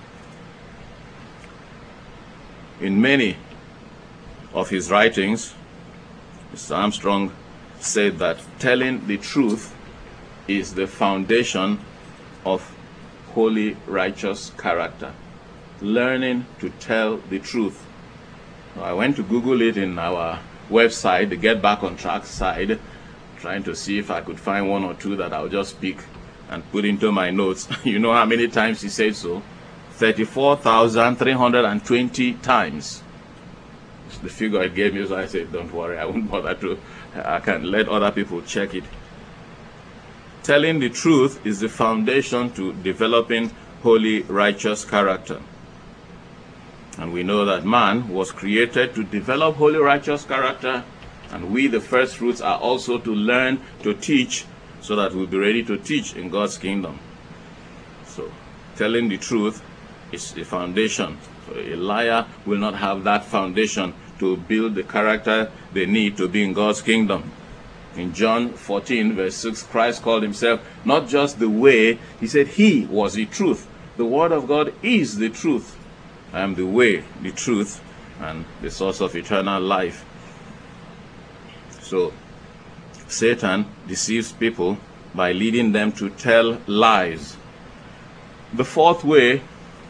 Speaker 1: In many of his writings, Mister Armstrong said that telling the truth is the foundation of holy, righteous character. Learning to tell the truth. I went to Google it in our website, the Get Back on Track side, trying to see if I could find one or two that I'll just pick and put into my notes. You know how many times he said so? thirty-four thousand three hundred twenty times. The figure it gave me, so I said, don't worry, I won't bother to, I can let other people check it. Telling the truth is the foundation to developing holy, righteous character. And we know that man was created to develop holy righteous character, and we, the first fruits, are also to learn to teach so that we'll be ready to teach in God's kingdom. So, telling the truth is the foundation. So a liar will not have that foundation to build the character they need to be in God's kingdom. In John fourteen, verse six, Christ called himself not just the way, he said he was the truth. The word of God is the truth. I am the way, the truth, and the source of eternal life. So, Satan deceives people by leading them to tell lies. The fourth way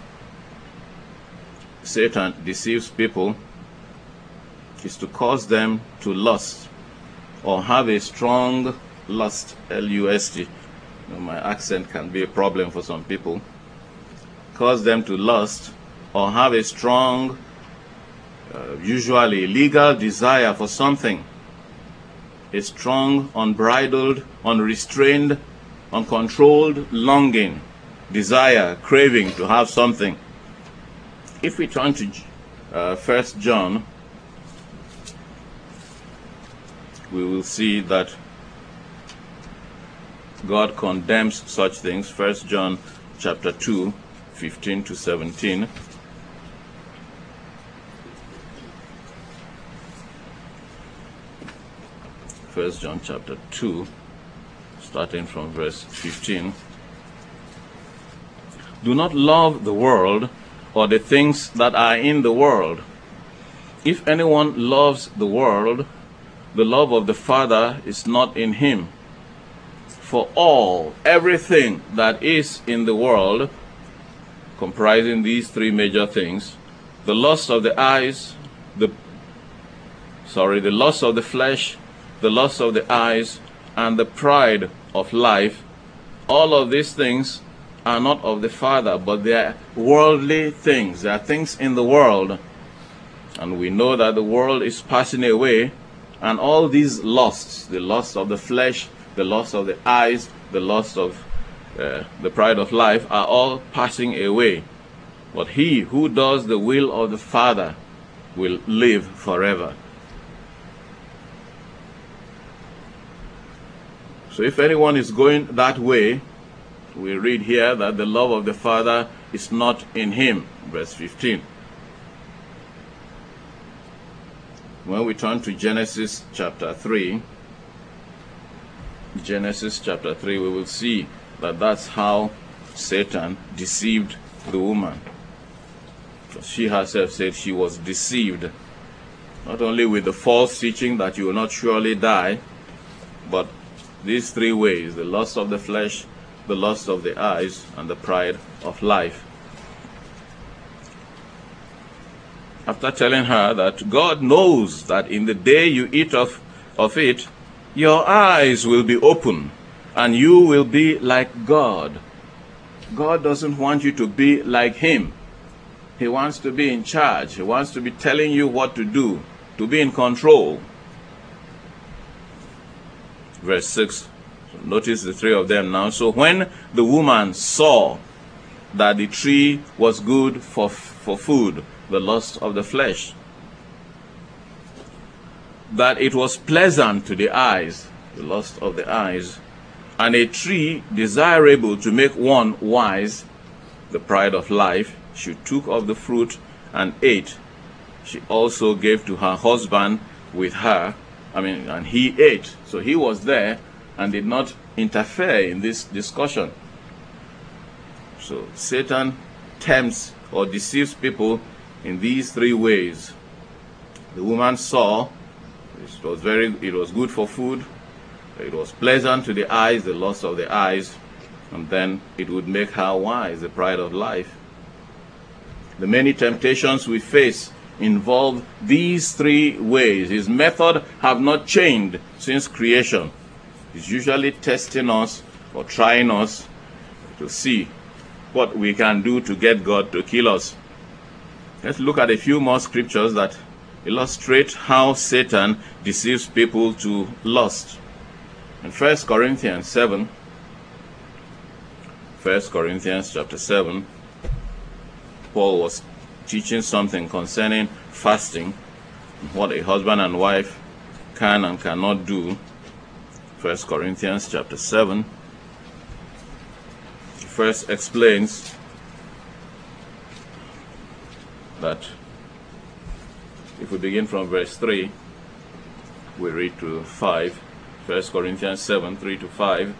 Speaker 1: Satan deceives people is to cause them to lust or have a strong lust, L U S T. You know, my accent can be a problem for some people. Cause them to lust or have a strong, uh, usually legal desire for something. A strong, unbridled, unrestrained, uncontrolled longing, desire, craving to have something. If we turn to uh, First John, we will see that God condemns such things. First John chapter two, fifteen to seventeen. First John chapter two, starting from verse fifteen. Do not love the world or the things that are in the world. If anyone loves the world, the love of the Father is not in him. For all, everything that is in the world, comprising these three major things, the lust of the eyes, the sorry, the lust of the flesh, the lust of the eyes, and the pride of life, all of these things are not of the Father, but they are worldly things. They are things in the world. And we know that the world is passing away, and all these lusts, the lust of the flesh, the lust of the eyes, the lust of uh, the pride of life, are all passing away. But he who does the will of the Father will live forever. So if anyone is going that way, we read here that the love of the Father is not in him, verse fifteen. When we turn to Genesis chapter three, Genesis chapter three, we will see that that's how Satan deceived the woman. She herself said she was deceived, not only with the false teaching that you will not surely die, but these three ways: the lust of the flesh, the lust of the eyes, and the pride of life. After telling her that God knows that in the day you eat of, of it, your eyes will be open and you will be like God. God doesn't want you to be like him. He wants to be in charge. He wants to be telling you what to do, to be in control. Verse six. Notice the three of them now. So when the woman saw that the tree was good for, for food, the lust of the flesh, that it was pleasant to the eyes, the lust of the eyes, and a tree desirable to make one wise, the pride of life, she took of the fruit and ate. She also gave to her husband with her, I mean, and he ate. So he was there and did not interfere in this discussion. So Satan tempts or deceives people in these three ways. The woman saw it was very it was good for food, it was pleasant to the eyes, the lust of the eyes, and then it would make her wise, the pride of life. The many temptations we face involve these three ways. His method have not changed since creation. He's usually testing us or trying us to see what we can do to get God to kill us. Let's look at a few more scriptures that illustrate how Satan deceives people to lust. In First Corinthians seven, First Corinthians chapter seven, Paul was teaching something concerning fasting, what a husband and wife can and cannot do. First Corinthians chapter seven first explains that if we begin from verse three, we read to five. First Corinthians seven, three to five.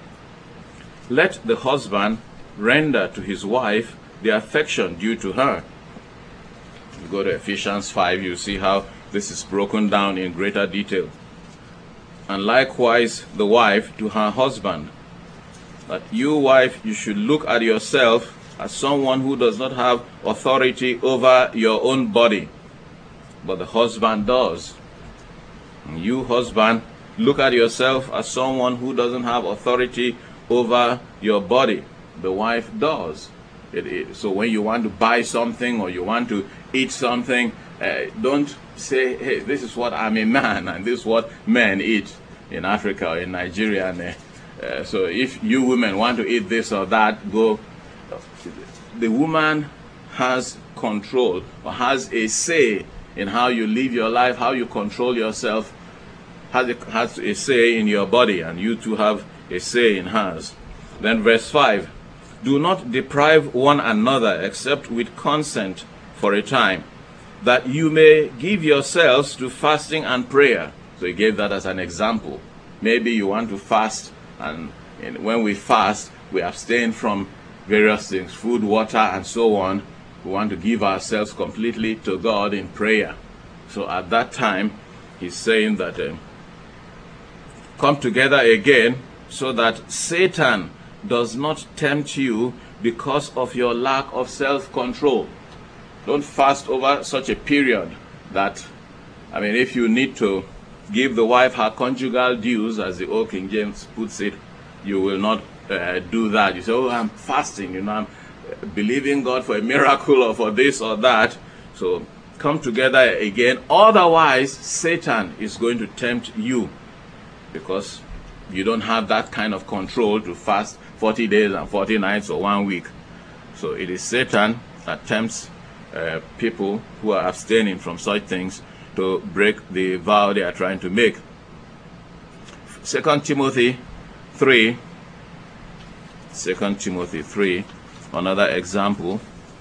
Speaker 1: Let the husband render to his wife the affection due to her. You go to Ephesians five, you see how this is broken down in greater detail. And likewise the wife to her husband. That you, wife, you should look at yourself as someone who does not have authority over your own body, but the husband does. And you, husband, look at yourself as someone who doesn't have authority over your body. The wife does. It, it, so when you want to buy something or you want to eat something, uh, don't say, hey, this is what I'm a man and this is what men eat in Africa or in Nigeria. And, uh, uh, so if you women want to eat this or that, go. The woman has control or has a say in how you live your life, how you control yourself, has a, has a say in your body, and you too have a say in hers. Then verse five, do not deprive one another except with consent for a time, that you may give yourselves to fasting and prayer. So he gave that as an example. Maybe you want to fast, and, and when we fast, we abstain from various things, food, water, and so on. We want to give ourselves completely to God in prayer. So at that time, he's saying that um, come together again so that Satan does not tempt you because of your lack of self-control. Don't fast over such a period that, I mean, if you need to give the wife her conjugal dues, as the old King James puts it, you will not uh, do that. You say, oh, I'm fasting, you know, I'm believing God for a miracle or for this or that. So come together again. Otherwise, Satan is going to tempt you because you don't have that kind of control to fast forty days and forty nights or one week. So it is Satan that tempts uh, people who are abstaining from such things to break the vow they are trying to make. Second Timothy three. Second Timothy three. Another example.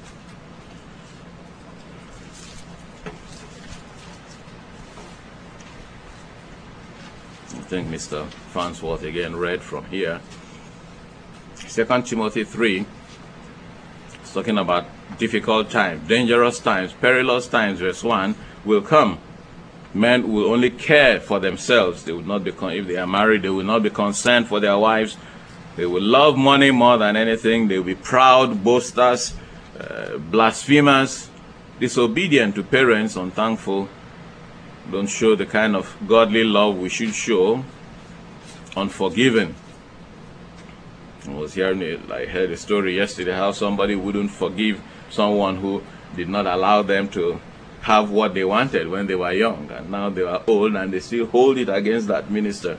Speaker 1: I think Mister Farnsworth again read from here. Second Timothy three. It's talking about difficult times, dangerous times, perilous times. Verse one will come. Men will only care for themselves. They will not be, if they are married, they will not be concerned for their wives. They will love money more than anything. They will be proud, boasters, uh, blasphemers, disobedient to parents, unthankful. Don't show the kind of godly love we should show. Unforgiving. I was hearing it, I heard a story yesterday how somebody wouldn't forgive someone who did not allow them to have what they wanted when they were young, and now they are old and they still hold it against that minister.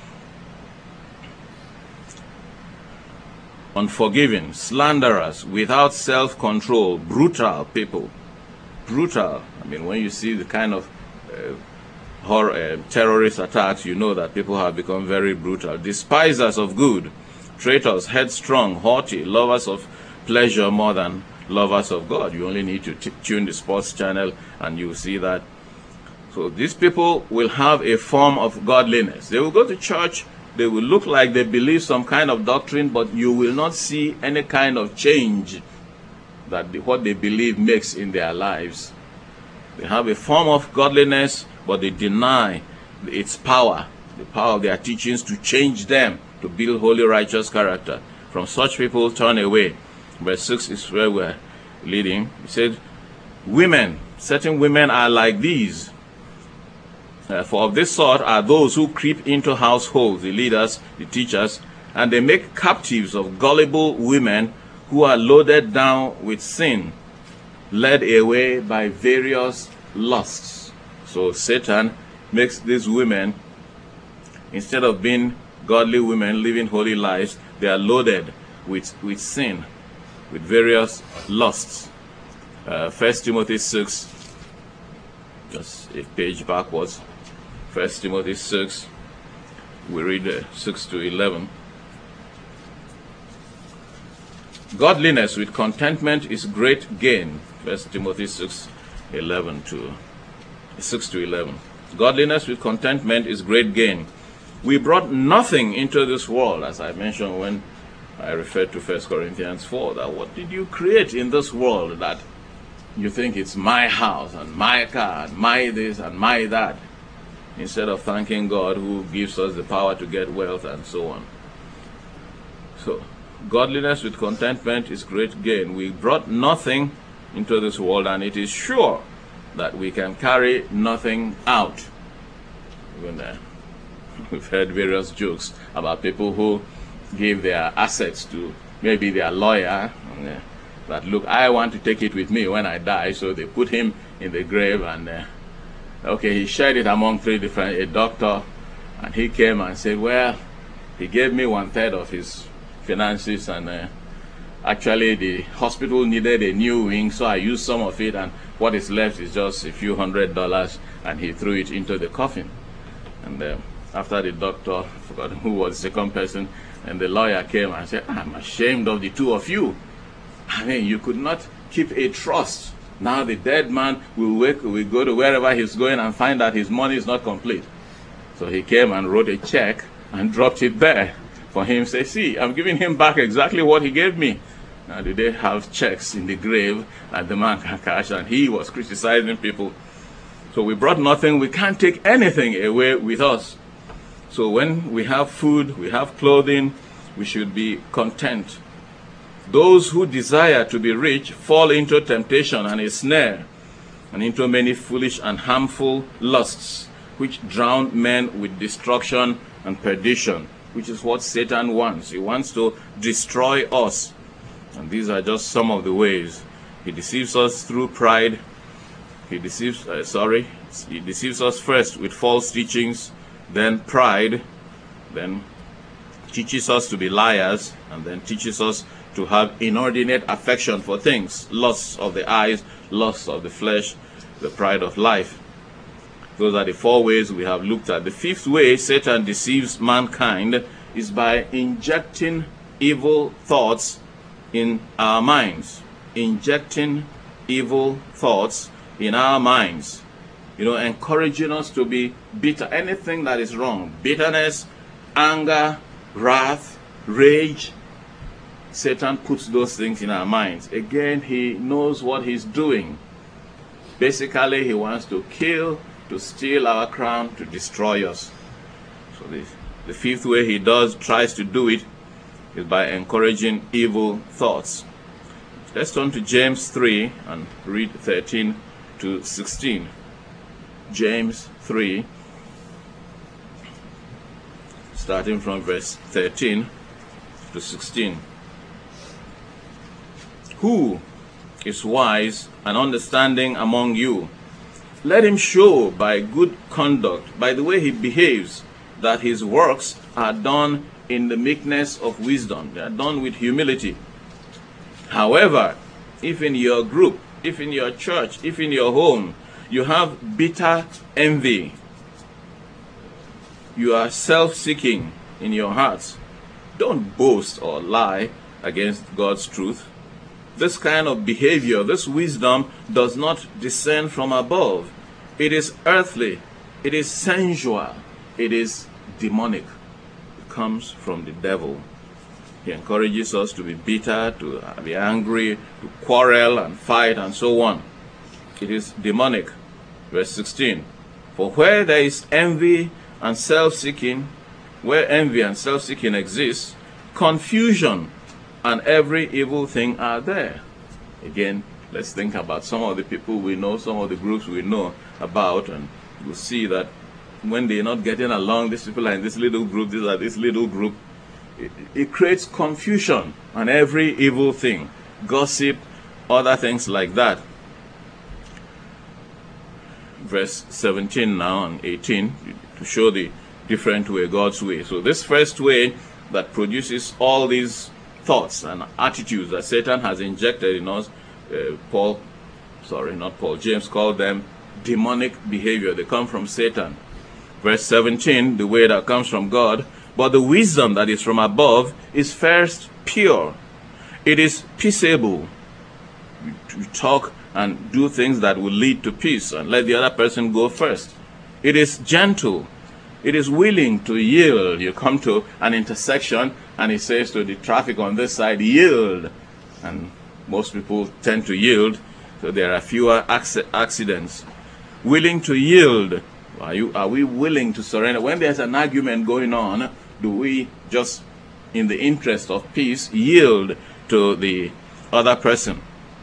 Speaker 1: Unforgiving, slanderers, without self-control, brutal people. Brutal. I mean, when you see the kind of uh, horror, uh, terrorist attacks, you know that people have become very brutal. Despisers of good, traitors, headstrong, haughty, lovers of pleasure more than lovers of God. You only need to t tune the sports channel and you see that. So these people will have a form of godliness. They will go to church. They will look like they believe some kind of doctrine, but you will not see any kind of change that the, what they believe makes in their lives. They have a form of godliness, but they deny its power, the power of their teachings to change them, to build holy, righteous character. From such people, turn away. Verse six is where we're leading. He said, women, certain women are like these. Uh, for of this sort are those who creep into households, the leaders, the teachers, and they make captives of gullible women who are loaded down with sin, led away by various lusts. So Satan makes these women, instead of being godly women living holy lives, they are loaded with, with sin, with various lusts. Uh, First Timothy six, just a page backwards. First Timothy six, we read uh, six to eleven. Godliness with contentment is great gain. First Timothy six, eleven to six to eleven. Godliness with contentment is great gain. We brought nothing into this world, as I mentioned when I referred to First Corinthians four, that what did you create in this world that you think it's my house and my car and my this and my that, instead of thanking God who gives us the power to get wealth and so on. So, godliness with contentment is great gain. We brought nothing into this world, and it is sure that we can carry nothing out. Even, uh, we've heard various jokes about people who give their assets to maybe their lawyer, and, uh, that look, I want to take it with me when I die, so they put him in the grave, and uh, okay, he shared it among three different, a doctor, and he came and said, well, he gave me one third of his finances, and uh, actually the hospital needed a new wing, so I used some of it, and what is left is just a few hundred dollars, and he threw it into the coffin. And uh, after the doctor, I forgot who was the second person, and the lawyer came and said, I'm ashamed of the two of you. I mean, you could not keep a trust. Now the dead man will wake, will go to wherever he's going and find that his money is not complete. So he came and wrote a check and dropped it there for him. Say, see, I'm giving him back exactly what he gave me. Now, do they have checks in the grave that the man can cash? And he was criticizing people. So we brought nothing. We can't take anything away with us. So when we have food, we have clothing, we should be content. Those who desire to be rich fall into temptation and a snare, and into many foolish and harmful lusts, which drown men with destruction and perdition, which is what Satan wants. He wants to destroy us. And these are just some of the ways. He deceives us through pride. He deceives, uh, sorry, he deceives us first with false teachings, then pride, then teaches us to be liars, and then teaches us to have inordinate affection for things, lusts of the eyes, lusts of the flesh, the pride of life. Those are the four ways we have looked at. The fifth way Satan deceives mankind is by injecting evil thoughts in our minds. Injecting evil thoughts in our minds. You know, encouraging us to be bitter. Anything that is wrong. Bitterness, anger, wrath, rage. Satan puts those things in our minds. Again, he knows what he's doing. Basically, he wants to kill, to steal our crown, to destroy us. So the, the fifth way he does, tries to do it, is by encouraging evil thoughts. Let's turn to James three and read thirteen to sixteen. James three, starting from verse thirteen to sixteen. Who is wise and understanding among you? Let him show by good conduct, by the way he behaves, that his works are done in the meekness of wisdom. They are done with humility. However, if in your group, if in your church, if in your home, you have bitter envy, you are self-seeking in your hearts, don't boast or lie against God's truth. This kind of behavior, this wisdom, does not descend from above. It is earthly, it is sensual, it is demonic. It comes from the devil. He encourages us to be bitter, to be angry, to quarrel and fight and so on. It is demonic. Verse sixteen. For where there is envy and self-seeking, where envy and self-seeking exists, confusion and every evil thing are there. Again, let's think about some of the people we know, some of the groups we know about, and you'll see that when they're not getting along, these people are in this little group, these are this little group, it, it creates confusion and every evil thing, gossip, other things like that. Verse seventeen now and eighteen to show the different way, God's way. So this first way that produces all these thoughts and attitudes that Satan has injected in us, uh, Paul sorry, not Paul, James called them demonic behavior. They come from Satan. Verse seventeen, the way that comes from God, but the wisdom that is from above is first pure. It is peaceable. We talk and do things that will lead to peace and let the other person go first. It is gentle. It is willing to yield. You come to an intersection and it says to the traffic on this side, yield. And most people tend to yield, so there are fewer accidents. Willing to yield. Are you, are we willing to surrender? When there's an argument going on, do we just, in the interest of peace, yield to the other person?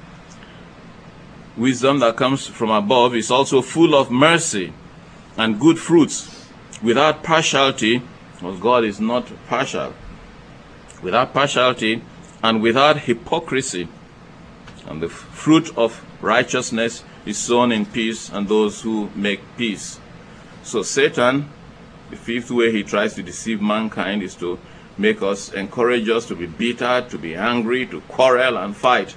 Speaker 1: Wisdom that comes from above is also full of mercy and good fruits, without partiality, because God is not partial, without partiality and without hypocrisy. And the fruit of righteousness is sown in peace and those who make peace. So Satan, the fifth way he tries to deceive mankind is to make us, encourage us to be bitter, to be angry, to quarrel and fight.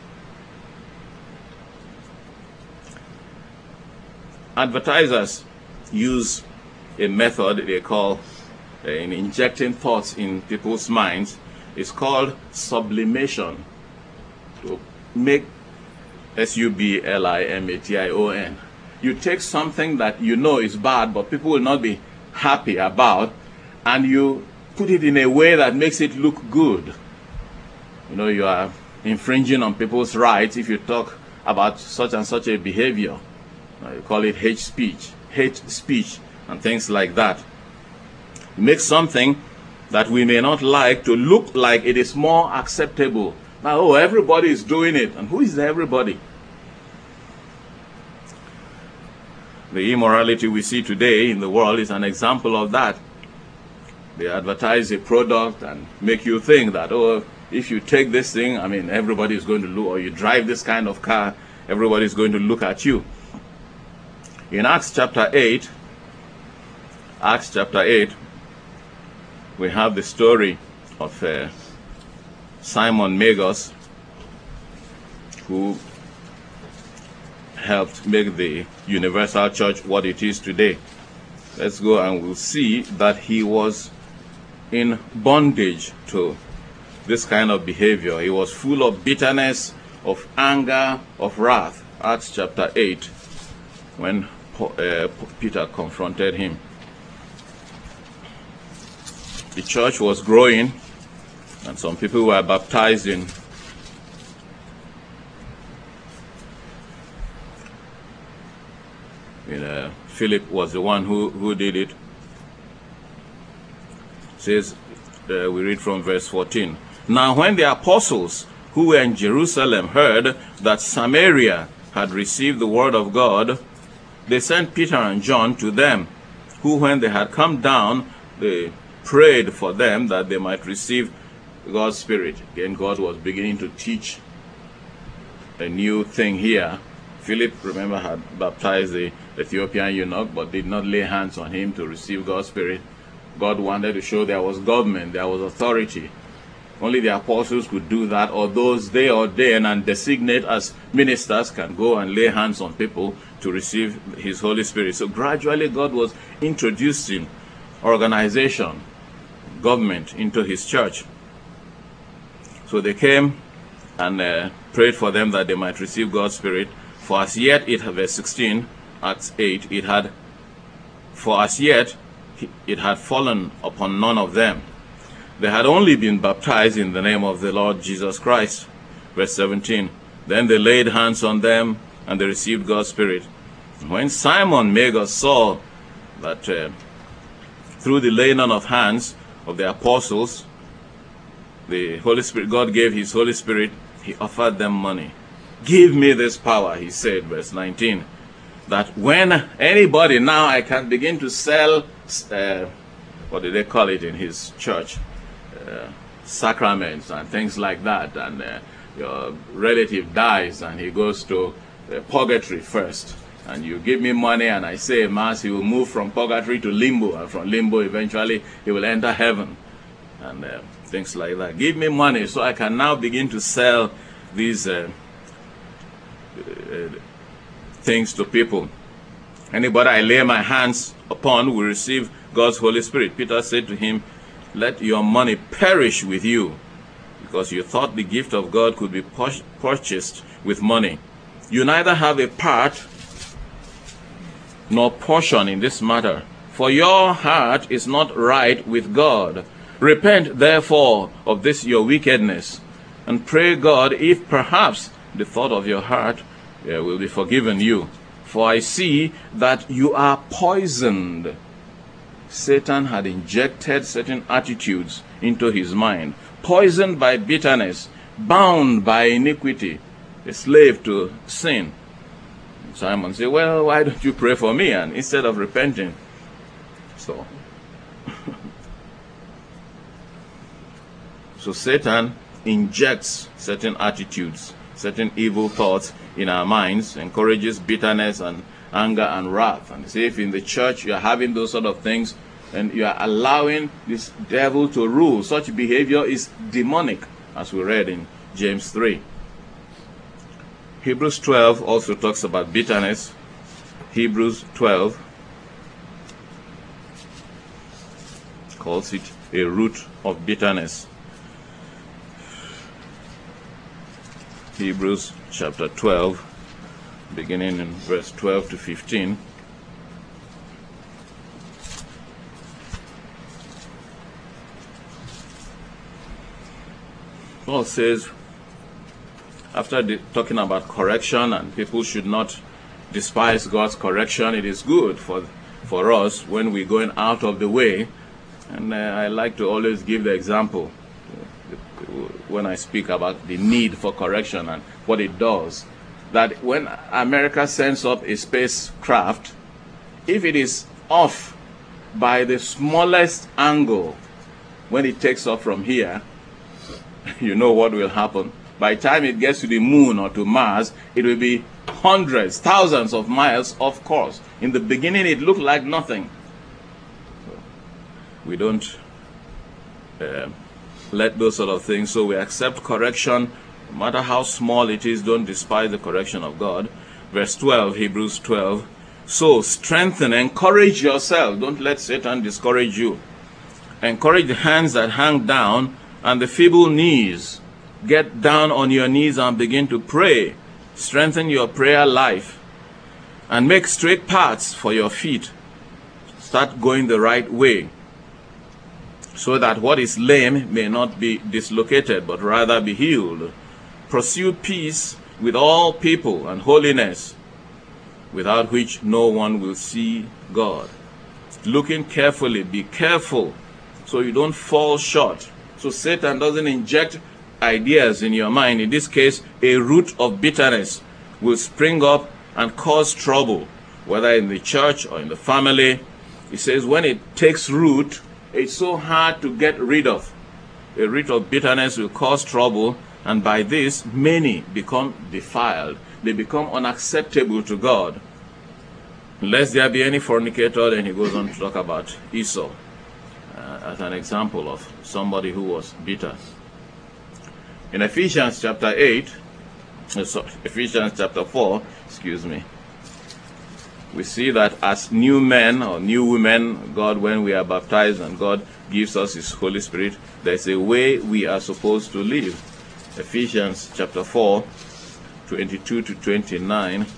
Speaker 1: Advertisers use a method they call uh, in injecting thoughts in people's minds. It's called sublimation. To make S U B L I M A T I O N. You take something that you know is bad, but people will not be happy about, and you put it in a way that makes it look good. You know, you are infringing on people's rights if you talk about such and such a behavior. Uh, you call it hate speech, hate speech, and things like that. You make something that we may not like to look like it is more acceptable. Now, oh, everybody is doing it. And who is the everybody? The immorality we see today in the world is an example of that. They advertise a product and make you think that, oh, if you take this thing, I mean, everybody is going to look, or you drive this kind of car, everybody is going to look at you. In Acts chapter eight, Acts chapter eight, we have the story of uh, Simon Magus, who helped make the Universal Church what it is today. Let's go and we'll see that he was in bondage to this kind of behavior. He was full of bitterness, of anger, of wrath. Acts chapter eight, when uh, Peter confronted him. The church was growing, and some people were baptized in in uh, Philip was the one who, who did it. It says, uh, we read from verse fourteen. Now when the apostles who were in Jerusalem heard that Samaria had received the word of God, they sent Peter and John to them, who when they had come down, they prayed for them that they might receive God's Spirit. Again, God was beginning to teach a new thing here. Philip, remember, had baptized the Ethiopian eunuch, but did not lay hands on him to receive God's Spirit. God wanted to show there was government, there was authority. Only the apostles could do that, or those they ordain and designate as ministers can go and lay hands on people to receive his Holy Spirit. So gradually God was introducing organization, government into his church. So they came and uh, prayed for them that they might receive God's Spirit. For as yet, it verse sixteen, Acts eight, it had, for as yet, it had fallen upon none of them. They had only been baptized in the name of the Lord Jesus Christ. Verse seventeen, then they laid hands on them, and they received God's Spirit. When Simon Magus saw that uh, through the laying on of hands of the apostles, the Holy Spirit, God gave his Holy Spirit, he offered them money. Give me this power, he said, verse nineteen, that when anybody, now I can begin to sell, uh, what do they call it in his church? Uh, sacraments and things like that. And uh, your relative dies and he goes to uh, purgatory first. And you give me money and I say mass, he will move from purgatory to limbo. And from limbo, eventually, he will enter heaven. And uh, things like that. Give me money so I can now begin to sell these uh, uh, things to people. Anybody I lay my hands upon will receive God's Holy Spirit. Peter said to him, let your money perish with you, because you thought the gift of God could be purchased with money. You neither have a part nor portion in this matter, for your heart is not right with God. Repent therefore of this your wickedness, and pray God if perhaps the thought of your heart uh, will be forgiven you. For I see that you are poisoned. Satan had injected certain attitudes into his mind, poisoned by bitterness, bound by iniquity, a slave to sin. Simon said, well, why don't you pray for me? And instead of repenting, so so Satan injects certain attitudes, certain evil thoughts in our minds, encourages bitterness and anger and wrath. And see, if in the church you are having those sort of things, and you are allowing this devil to rule, such behavior is demonic, as we read in James three. Hebrews twelve also talks about bitterness. Hebrews twelve calls it a root of bitterness. Hebrews chapter twelve, beginning in verse twelve to fifteen. Paul says, after the, talking about correction, and people should not despise God's correction, it is good for, for us when we're going out of the way. And uh, I like to always give the example when I speak about the need for correction and what it does. That when America sends up a spacecraft, if it is off by the smallest angle when it takes off from here, you know what will happen. By the time it gets to the moon or to Mars, it will be hundreds, thousands of miles off course. In the beginning, it looked like nothing. We don't uh, let those sort of things, so we accept correction, no matter how small it is. Don't despise the correction of God. Verse twelve, Hebrews twelve. So strengthen, encourage yourself. Don't let Satan discourage you. Encourage the hands that hang down and the feeble knees. Get down on your knees and begin to pray. Strengthen your prayer life. And make straight paths for your feet. Start going the right way, so that what is lame may not be dislocated, but rather be healed. Pursue peace with all people and holiness, without which no one will see God. Looking carefully, be careful so you don't fall short. So Satan doesn't inject ideas in your mind. In this case, a root of bitterness will spring up and cause trouble, whether in the church or in the family. He says when it takes root, it's so hard to get rid of. A root of bitterness will cause trouble, and by this, many become defiled. They become unacceptable to God. Lest there be any fornicator, then he goes on to talk about Esau uh, as an example of somebody who was bitter. In Ephesians chapter eight, uh, sorry, Ephesians chapter four, excuse me, we see that as new men or new women, God, when we are baptized and God gives us His Holy Spirit, there's a way we are supposed to live. Ephesians chapter four, twenty-two to twenty-nine. In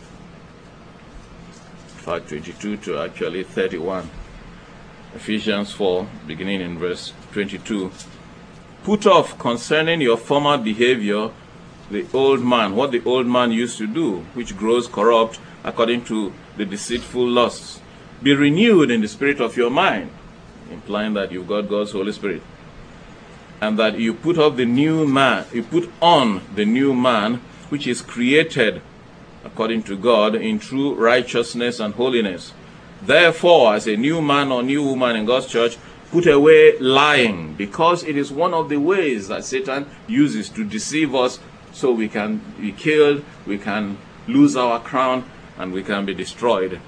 Speaker 1: fact, twenty-two to actually thirty-one. Ephesians four, beginning in verse twenty-two. Put off concerning your former behavior the old man, what the old man used to do, which grows corrupt according to the deceitful lusts. Be renewed in the spirit of your mind, implying that you've got God's Holy Spirit, and that you put off the new man, you put on the new man, which is created according to God in true righteousness and holiness. Therefore, as a new man or new woman in God's church, put away lying, because it is one of the ways that Satan uses to deceive us, so we can be killed, we can lose our crown, and we can be destroyed.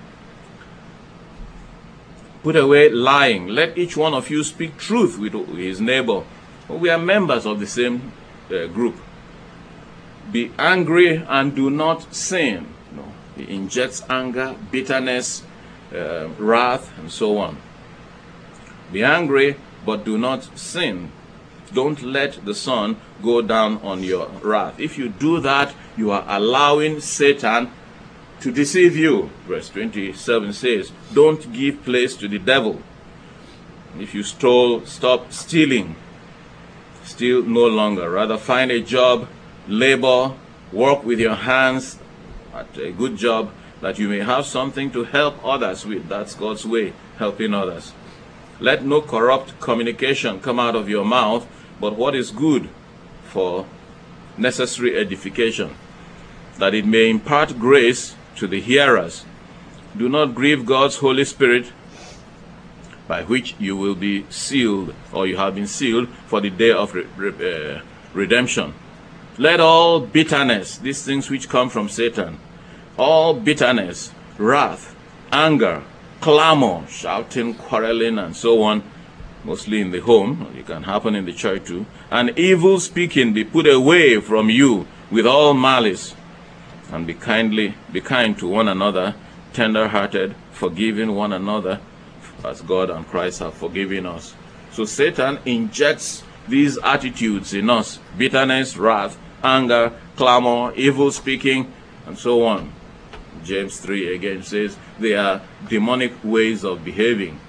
Speaker 1: Put away lying. Let each one of you speak truth with his neighbor. We are members of the same uh, group. Be angry and do not sin. No. He injects anger, bitterness, uh, wrath, and so on. Be angry, but do not sin. Don't let the sun go down on your wrath. If you do that, you are allowing Satan to deceive you. Verse twenty-seven says, don't give place to the devil. If you stole, stop stealing. Steal no longer. Rather find a job, labor, work with your hands at a good job, that you may have something to help others with. That's God's way, helping others. Let no corrupt communication come out of your mouth, but what is good for necessary edification, that it may impart grace to the hearers. Do not grieve God's Holy Spirit, by which you will be sealed, or you have been sealed for the day of re re uh, redemption. Let all bitterness, these things which come from Satan, all bitterness, wrath, anger, clamor, shouting, quarreling, and so on, mostly in the home, it can happen in the church too, and evil speaking be put away from you with all malice, and be kindly, be kind to one another, tender-hearted, forgiving one another, as God and Christ have forgiven us. So Satan injects these attitudes in us: bitterness, wrath, anger, clamor, evil speaking, and so on. James three again says they are demonic ways of behaving.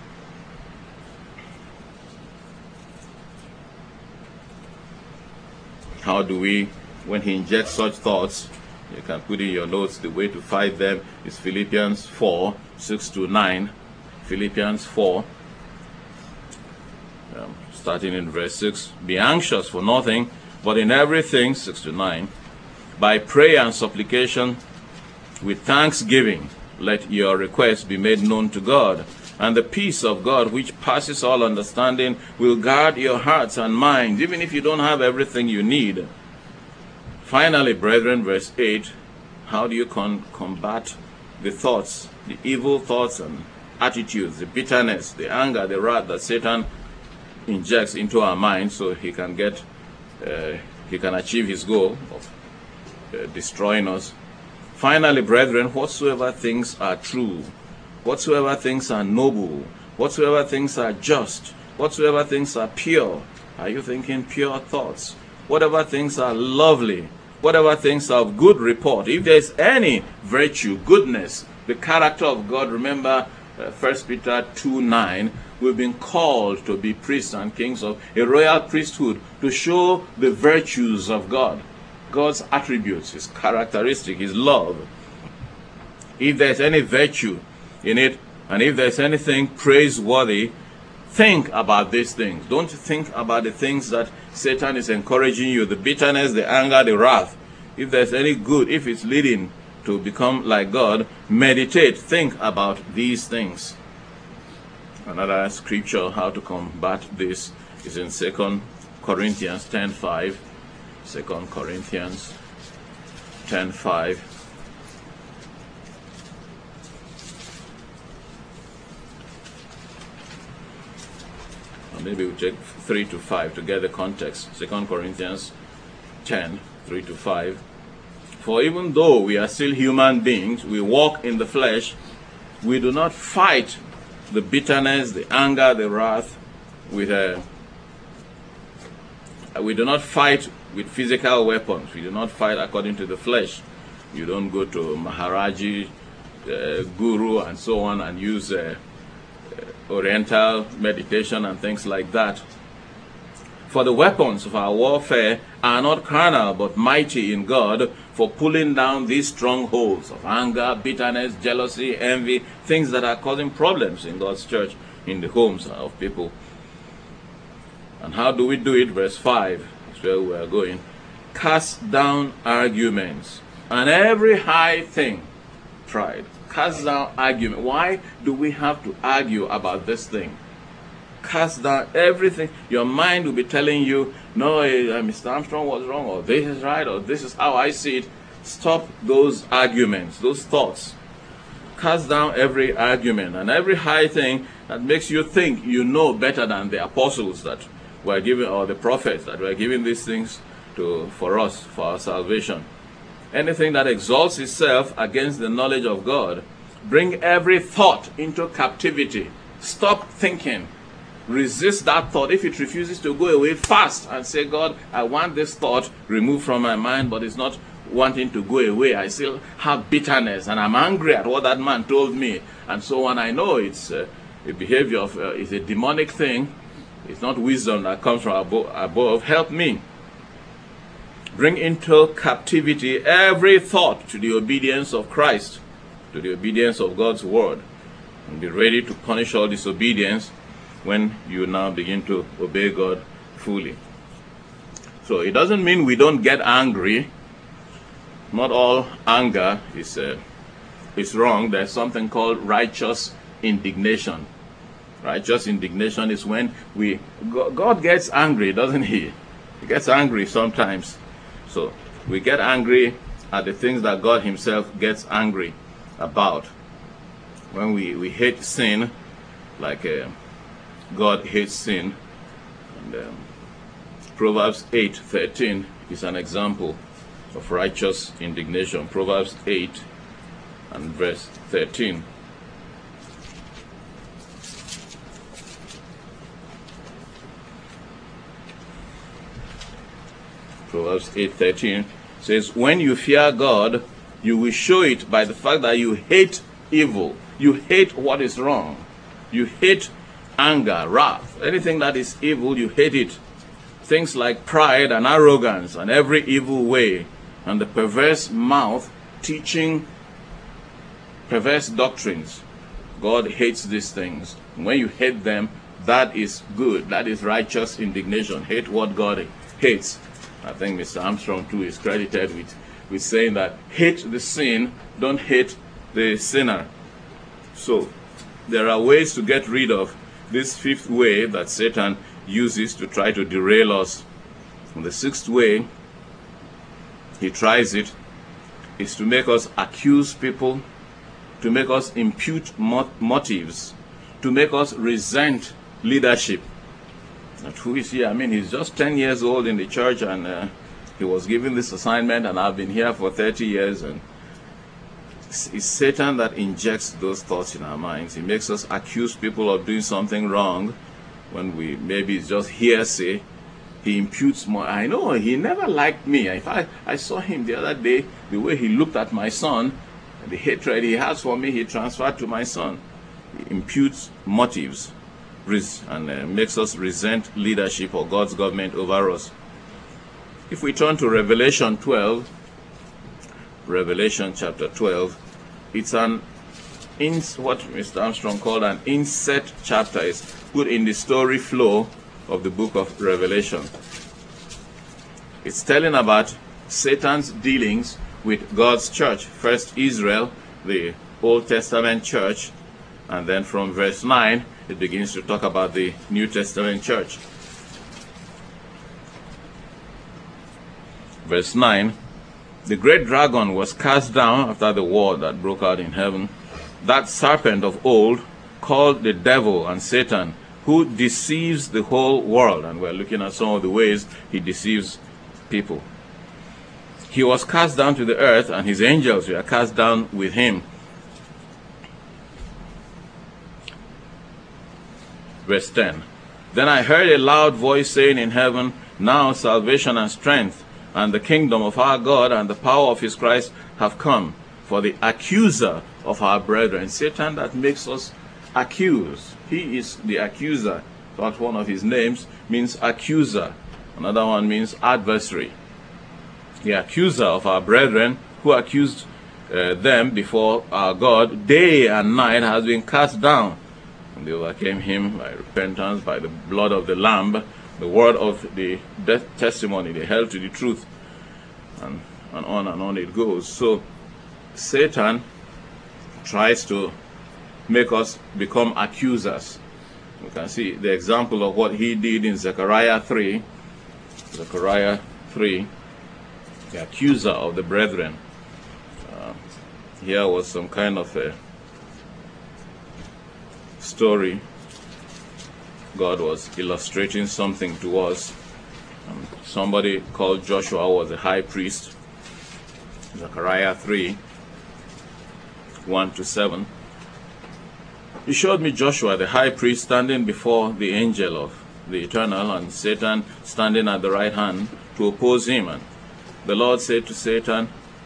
Speaker 1: How do we, when he injects such thoughts, you can put in your notes, the way to fight them is Philippians four, six to nine. Philippians four, um, starting in verse six. Be anxious for nothing, but in everything, six to nine, by prayer and supplication, with thanksgiving, let your requests be made known to God. And the peace of God, which passes all understanding, will guard your hearts and minds, even if you don't have everything you need. Finally, brethren, verse eight, how do you con combat the thoughts, the evil thoughts and attitudes, the bitterness, the anger, the wrath that Satan injects into our minds, so he can get, uh, he can achieve his goal of uh, destroying us? Finally, brethren, whatsoever things are true, whatsoever things are noble, whatsoever things are just, whatsoever things are pure, are you thinking pure thoughts? Whatever things are lovely, whatever things are of good report, if there is any virtue, goodness, the character of God, remember uh, First Peter two nine, we've been called to be priests and kings of a royal priesthood, to show the virtues of God, God's attributes, his characteristic, his love. If there's any virtue in it, and if there's anything praiseworthy, think about these things. Don't think about the things that Satan is encouraging you, the bitterness, the anger, the wrath. If there's any good, if it's leading to become like God, meditate, think about these things. Another scripture how to combat this is in Second Corinthians ten five. Second Corinthians ten five. Maybe we'll take three to five to get the context. Second Corinthians ten, three to five. For even though we are still human beings, we walk in the flesh, we do not fight the bitterness, the anger, the wrath with a we do not fight with physical weapons. We do not fight according to the flesh. You don't go to Maharaji, uh, Guru, and so on and use uh, Oriental meditation and things like that. For the weapons of our warfare are not carnal, but mighty in God, for pulling down these strongholds of anger, bitterness, jealousy, envy, things that are causing problems in God's church, in the homes of people. And how do we do it? Verse five is where we are going. Cast down arguments and every high thing, pride. Cast down argument. Why do we have to argue about this thing? Cast down everything. Your mind will be telling you, no, Mister Armstrong was wrong, or this is right, or this is how I see it. Stop those arguments, those thoughts. Cast down every argument and every high thing that makes you think you know better than the apostles that were given, or the prophets that were giving these things to for us, for our salvation. anything that exalts itself against the knowledge of God, bring every thought into captivity. Stop thinking. Resist that thought. If it refuses to go away, fast and say, God, I want this thought removed from my mind, but it's not wanting to go away. I still have bitterness, and I'm angry at what that man told me, and so on. I know it's uh, a behavior of, uh, it's a demonic thing. It's not wisdom that comes from abo- above. Help me. Bring into captivity every thought to the obedience of Christ, to the obedience of God's word, and be ready to punish all disobedience when you now begin to obey God fully. So it doesn't mean we don't get angry. Not all anger is, uh, is wrong. There's something called righteous indignation. Righteous indignation is when we, God gets angry, doesn't he? He gets angry sometimes. So we get angry at the things that God himself gets angry about. When we, we hate sin, like uh, God hates sin. And, um, Proverbs eight thirteen is an example of righteous indignation. Proverbs eight and verse thirteen. Proverbs eight thirteen says, when you fear God, you will show it by the fact that you hate evil. You hate what is wrong. You hate anger, wrath. Anything that is evil, you hate it. Things like pride and arrogance and every evil way and the perverse mouth teaching perverse doctrines. God hates these things. When you hate them, that is good. That is righteous indignation. Hate what God hates. I think Mister Armstrong too is credited with, with saying that hate the sin, don't hate the sinner. So there are ways to get rid of this fifth way that Satan uses to try to derail us. And the sixth way he tries it is to make us accuse people, to make us impute motives, to make us resent leadership. And who is he? I mean, he's just ten years old in the church, and uh, he was given this assignment, and I've been here for thirty years. And it's Satan that injects those thoughts in our minds. He makes us accuse people of doing something wrong when we maybe it's just hearsay. He imputes more. I know he never liked me. In fact, I saw him the other day, the way he looked at my son, the hatred he has for me, he transferred to my son. He imputes motives and uh, makes us resent leadership or God's government over us. If we turn to Revelation twelve, Revelation chapter twelve, it's an ins what Mister Armstrong called an inset chapter. It's put in the story flow of the book of Revelation. It's telling about Satan's dealings with God's church. First Israel, the Old Testament church, and then from verse nine it begins to talk about the New Testament church. Verse nine, the great dragon was cast down after the war that broke out in heaven, that serpent of old, called the devil and Satan, who deceives the whole world. And we're looking at some of the ways he deceives people. He was cast down to the earth, and his angels were cast down with him. Verse ten, then I heard a loud voice saying in heaven, now salvation and strength, and the kingdom of our God and the power of his Christ have come. For the accuser of our brethren, Satan that makes us accuse. He is the accuser. In fact, one of his names means accuser. Another one means adversary. The accuser of our brethren, who accused uh, them before our God day and night, has been cast down. And they overcame him by repentance, by the blood of the Lamb, the word of the death testimony. They held to the truth. And, and on and on it goes. So Satan tries to make us become accusers. You can see the example of what he did in Zechariah three. Zechariah three, the accuser of the brethren. Uh, here was some kind of a story. God was illustrating something to us. Um, somebody called Joshua was a high priest. Zechariah three, one to seven. He showed me Joshua, the high priest, standing before the angel of the Eternal, and Satan standing at the right hand to oppose him. And the Lord said to Satan,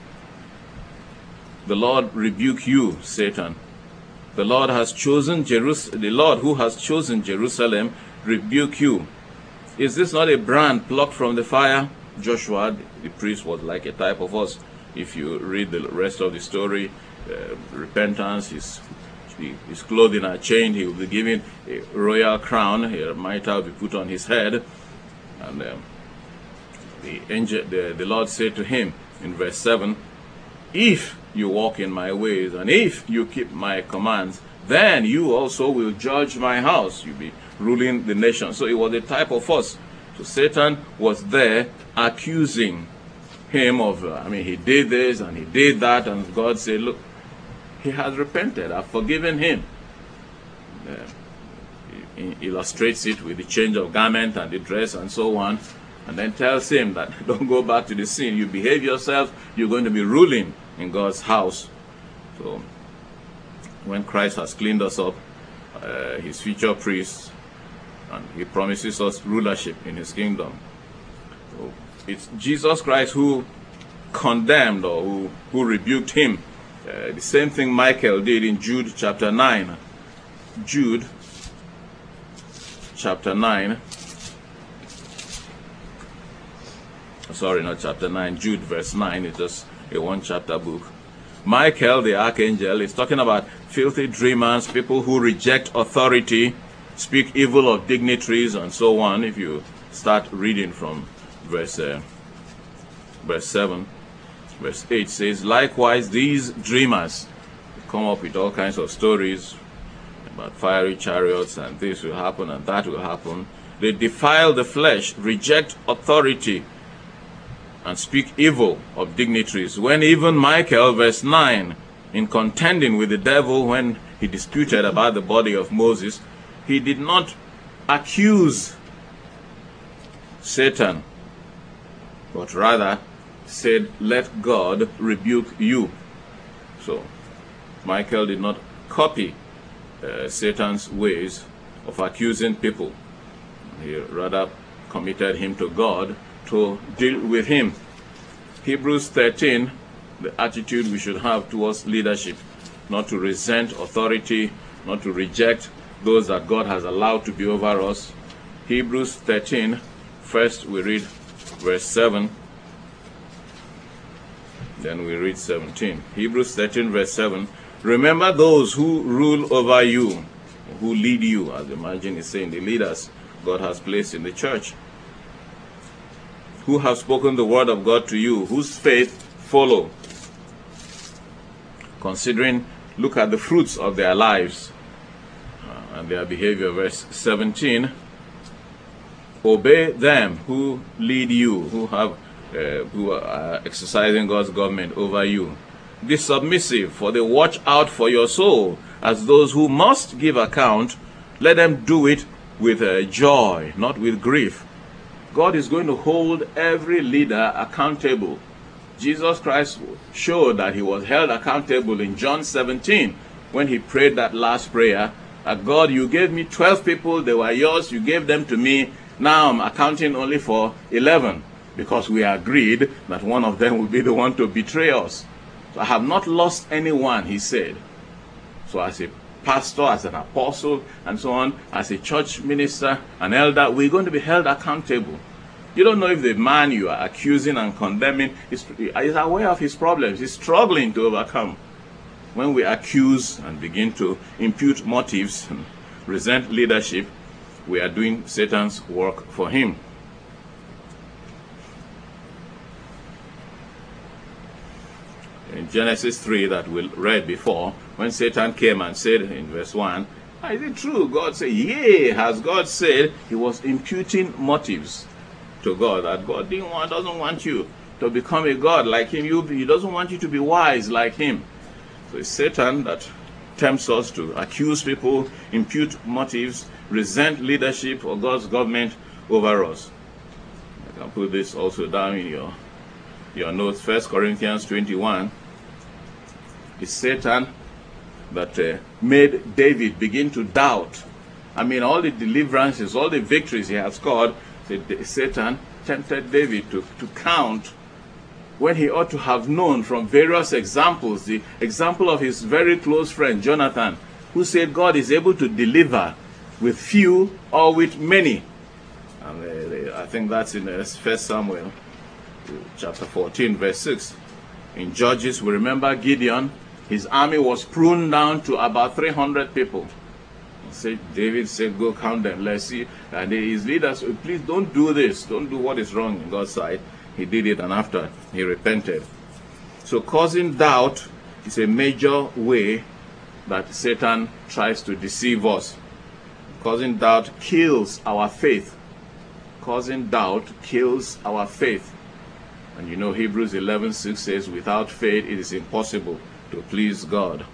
Speaker 1: "The Lord rebuke you, Satan. The Lord has chosen Jerusalem. The Lord who has chosen Jerusalem rebuke you. Is this not a brand plucked from the fire?" Joshua, the priest, was like a type of us. If you read the rest of the story, uh, repentance, his, his clothing are changed, he will be given a royal crown, a mitre will be put on his head. And um, the, angel, the, the Lord said to him in verse seven, "If you walk in my ways, and if you keep my commands, then you also will judge my house." You'll be ruling the nation. So it was a type of us. So Satan was there accusing him of, uh, I mean, he did this and he did that, and God said, "Look, he has repented. I've forgiven him." Uh, he, he illustrates it with the change of garment and the dress and so on, and then tells him that don't go back to the sin. You behave yourself, you're going to be ruling in God's house. So when Christ has cleaned us up, uh, his future priest, and he promises us rulership in his kingdom. So it's Jesus Christ who condemned or who, who rebuked him. Uh, the same thing Michael did in Jude chapter nine. Jude chapter nine. Sorry, not chapter nine. Jude verse nine. It's just a one chapter book. Michael, the archangel, is talking about filthy dreamers, people who reject authority, speak evil of dignitaries, and so on. If you start reading from verse uh, verse seven, verse eight says, "Likewise these dreamers come up with all kinds of stories about fiery chariots, and this will happen and that will happen. They defile the flesh, reject authority, and speak evil of dignitaries. When even Michael," verse nine, "in contending with the devil when he disputed about the body of Moses, he did not accuse Satan, but rather said, 'Let God rebuke you.'" So Michael did not copy uh, Satan's ways of accusing people. He rather committed him to God to deal with him. Hebrews thirteen, the attitude we should have towards leadership, not to resent authority, not to reject those that God has allowed to be over us. Hebrews thirteen, first we read verse seven, then we read seventeen. Hebrews thirteen, verse seven, "Remember those who rule over you," who lead you, as the margin is saying, the leaders God has placed in the church, "who have spoken the word of God to you, whose faith follow. Considering, look at the fruits of their lives uh, and their behavior." Verse seventeen, "Obey them who lead you, who have uh, who are exercising God's government over you. Be submissive, for they watch out for your soul as those who must give account. Let them do it with uh, joy, not with grief." God is going to hold every leader accountable. Jesus Christ showed that he was held accountable in John seventeen when he prayed that last prayer. "God, you gave me twelve people, they were yours, you gave them to me. Now I'm accounting only for eleven because we agreed that one of them will be the one to betray us. So I have not lost anyone," he said. So as a pastor, as an apostle, and so on, as a church minister, an elder, we're going to be held accountable. You don't know if the man you are accusing and condemning is, is aware of his problems, he's struggling to overcome. When we accuse and begin to impute motives and resent leadership, we are doing Satan's work for him. In Genesis three that we read before, when Satan came and said in verse one, "Is it true?" God said, "Yea, has God said," he was imputing motives to God, that God didn't want, doesn't want you to become a God like him. You, he doesn't want you to be wise like him. So it's Satan that tempts us to accuse people, impute motives, resent leadership or God's government over us. I can put this also down in your your notes, First Corinthians twenty-one, it's Satan that uh, made David begin to doubt. I mean, all the deliverances, all the victories he has scored, Satan tempted David to, to count when he ought to have known from various examples, the example of his very close friend Jonathan, who said God is able to deliver with few or with many. And uh, I think that's in uh, First Samuel chapter fourteen, verse six. In Judges, we remember Gideon. His army was pruned down to about three hundred people. Said, David said, go count them, let's see. And his leaders said, please don't do this. Don't do what is wrong in God's sight. He did it, and after he repented. So causing doubt is a major way that Satan tries to deceive us. Causing doubt kills our faith. Causing doubt kills our faith. And you know Hebrews eleven six says, without faith it is impossible to please God.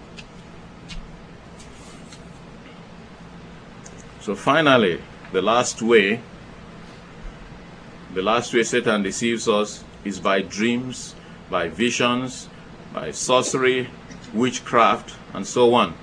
Speaker 1: So finally, the last way, the last way Satan deceives us is by dreams, by visions, by sorcery, witchcraft, and so on.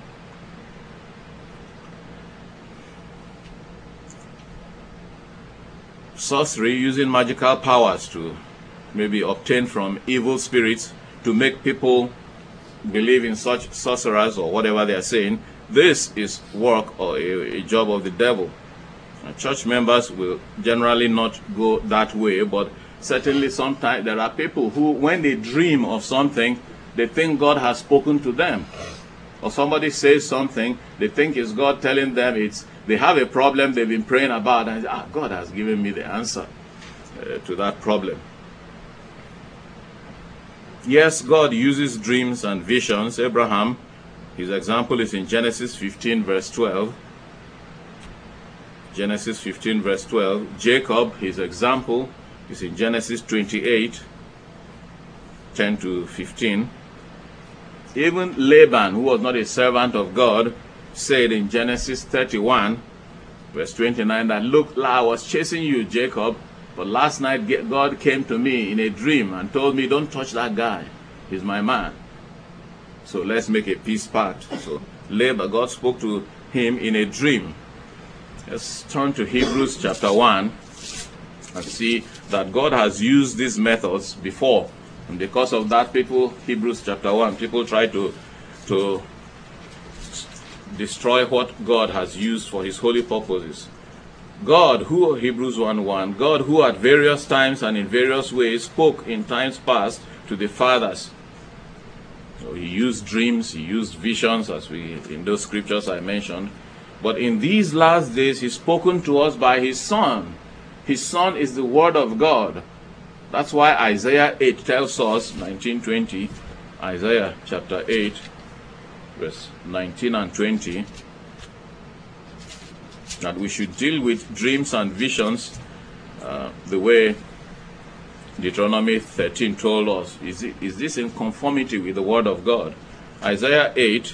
Speaker 1: Sorcery, using magical powers to maybe obtain from evil spirits to make people believe in such sorcerers or whatever they are saying. This is work or a, a job of the devil. And church members will generally not go that way, but certainly sometimes there are people who, when they dream of something, they think God has spoken to them. Or somebody says something, they think it's God telling them it's they have a problem they've been praying about, and ah, God has given me the answer uh, to that problem. Yes, God uses dreams and visions. Abraham, his example is in Genesis fifteen, verse twelve. Genesis fifteen, verse twelve. Jacob, his example is in Genesis twenty-eight, ten to fifteen. Even Laban, who was not a servant of God, said in Genesis thirty-one, verse twenty-nine, that, look, I was chasing you, Jacob, but last night God came to me in a dream and told me, don't touch that guy. He's my man. So let's make a peace pact. So Laban, God spoke to him in a dream. Let's turn to Hebrews chapter one and see that God has used these methods before. And because of that, people, Hebrews chapter one, people try to, to destroy what God has used for his holy purposes. God, who, Hebrews one one, God who at various times and in various ways spoke in times past to the fathers. So he used dreams, he used visions, as we in those scriptures I mentioned. But in these last days, he's spoken to us by his Son. His Son is the Word of God. That's why Isaiah eight tells us, nineteen twenty, Isaiah chapter eight, verse nineteen and twenty, that we should deal with dreams and visions uh, the way Deuteronomy thirteen told us. Is, it, is this in conformity with the Word of God? Isaiah eight,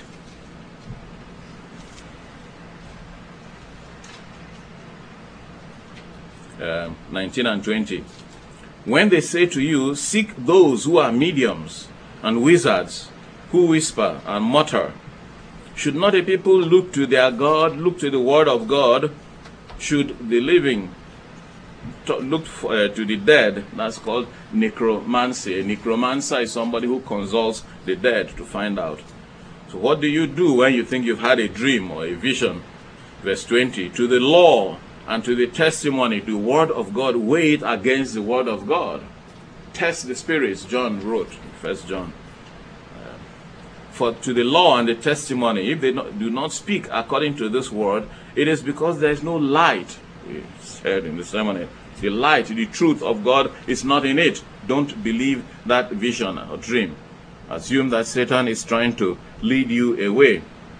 Speaker 1: uh, nineteen and twenty. When they say to you, seek those who are mediums and wizards, who whisper and mutter, should not a people look to their God, look to the Word of God? Should the living look for, uh, to the dead? That's called necromancy. A necromancer is somebody who consults the dead to find out. So what do you do when you think you've had a dream or a vision? Verse twenty, to the law and to the testimony, the Word of God, weigh it against the Word of God. Test the spirits, John wrote in First John. For to the law and the testimony, if they not, do not speak according to this word, it is because there is no light. We said in the sermon, the light, the truth of God is not in it. Don't believe that vision or dream. Assume that Satan is trying to lead you away.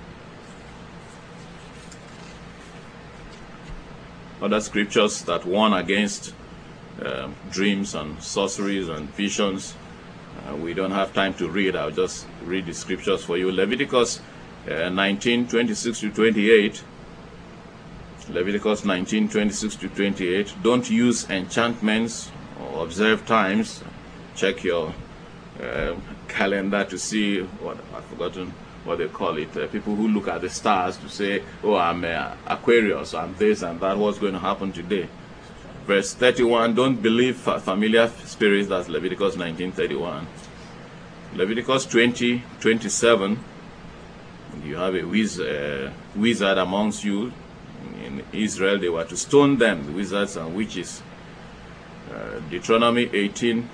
Speaker 1: Other scriptures that warn against uh, dreams and sorceries and visions, Uh, we don't have time to read. I'll just read the scriptures for you. Leviticus uh, nineteen, twenty-six to twenty-eight. Leviticus nineteen, twenty-six to twenty-eight. Don't use enchantments or observe times. check your uh, calendar to see what I've forgotten what they call it. Uh, people who look at the stars to say, "Oh, I'm uh, Aquarius, I'm this and that. What's going to happen today?" Verse thirty-one. Don't believe fa familiar spirits. That's Leviticus nineteen thirty-one. Leviticus twenty twenty-seven. You have a wiz uh, wizard amongst you. In Israel, they were to stone them, the wizards and witches. Uh, Deuteronomy eighteen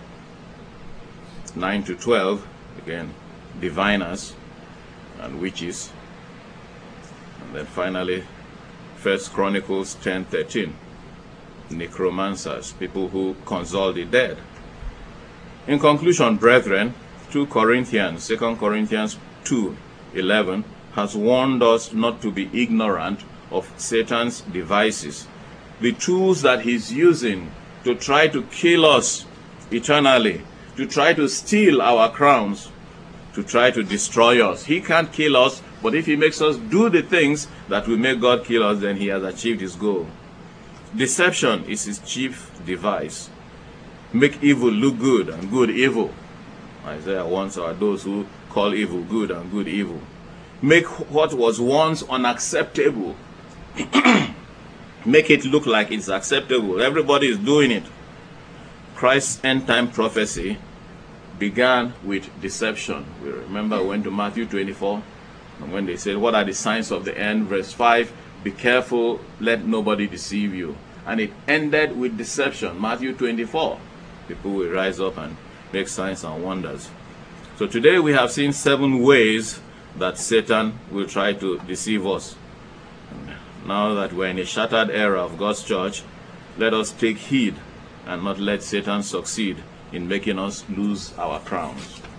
Speaker 1: nine to twelve. Again, diviners and witches. And then finally, First Chronicles ten thirteen. Necromancers, people who consult the dead. In conclusion, brethren, two Corinthians, Second Corinthians two eleven has warned us not to be ignorant of Satan's devices, the tools that he's using to try to kill us eternally, to try to steal our crowns, to try to destroy us. He can't kill us, but if he makes us do the things that will make God kill us, then he has achieved his goal. Deception is his chief device. Make evil look good and good evil. Isaiah warns are those who call evil good and good evil. Make what was once unacceptable, make it look like it's acceptable. Everybody is doing it. Christ's end-time prophecy began with deception. We remember we went to Matthew twenty-four, and when they said, what are the signs of the end? Verse five, be careful, let nobody deceive you. And it ended with deception. Matthew twenty-four, people will rise up and make signs and wonders. So today we have seen seven ways that Satan will try to deceive us. And now that we're in a shattered era of God's church, let us take heed and not let Satan succeed in making us lose our crowns.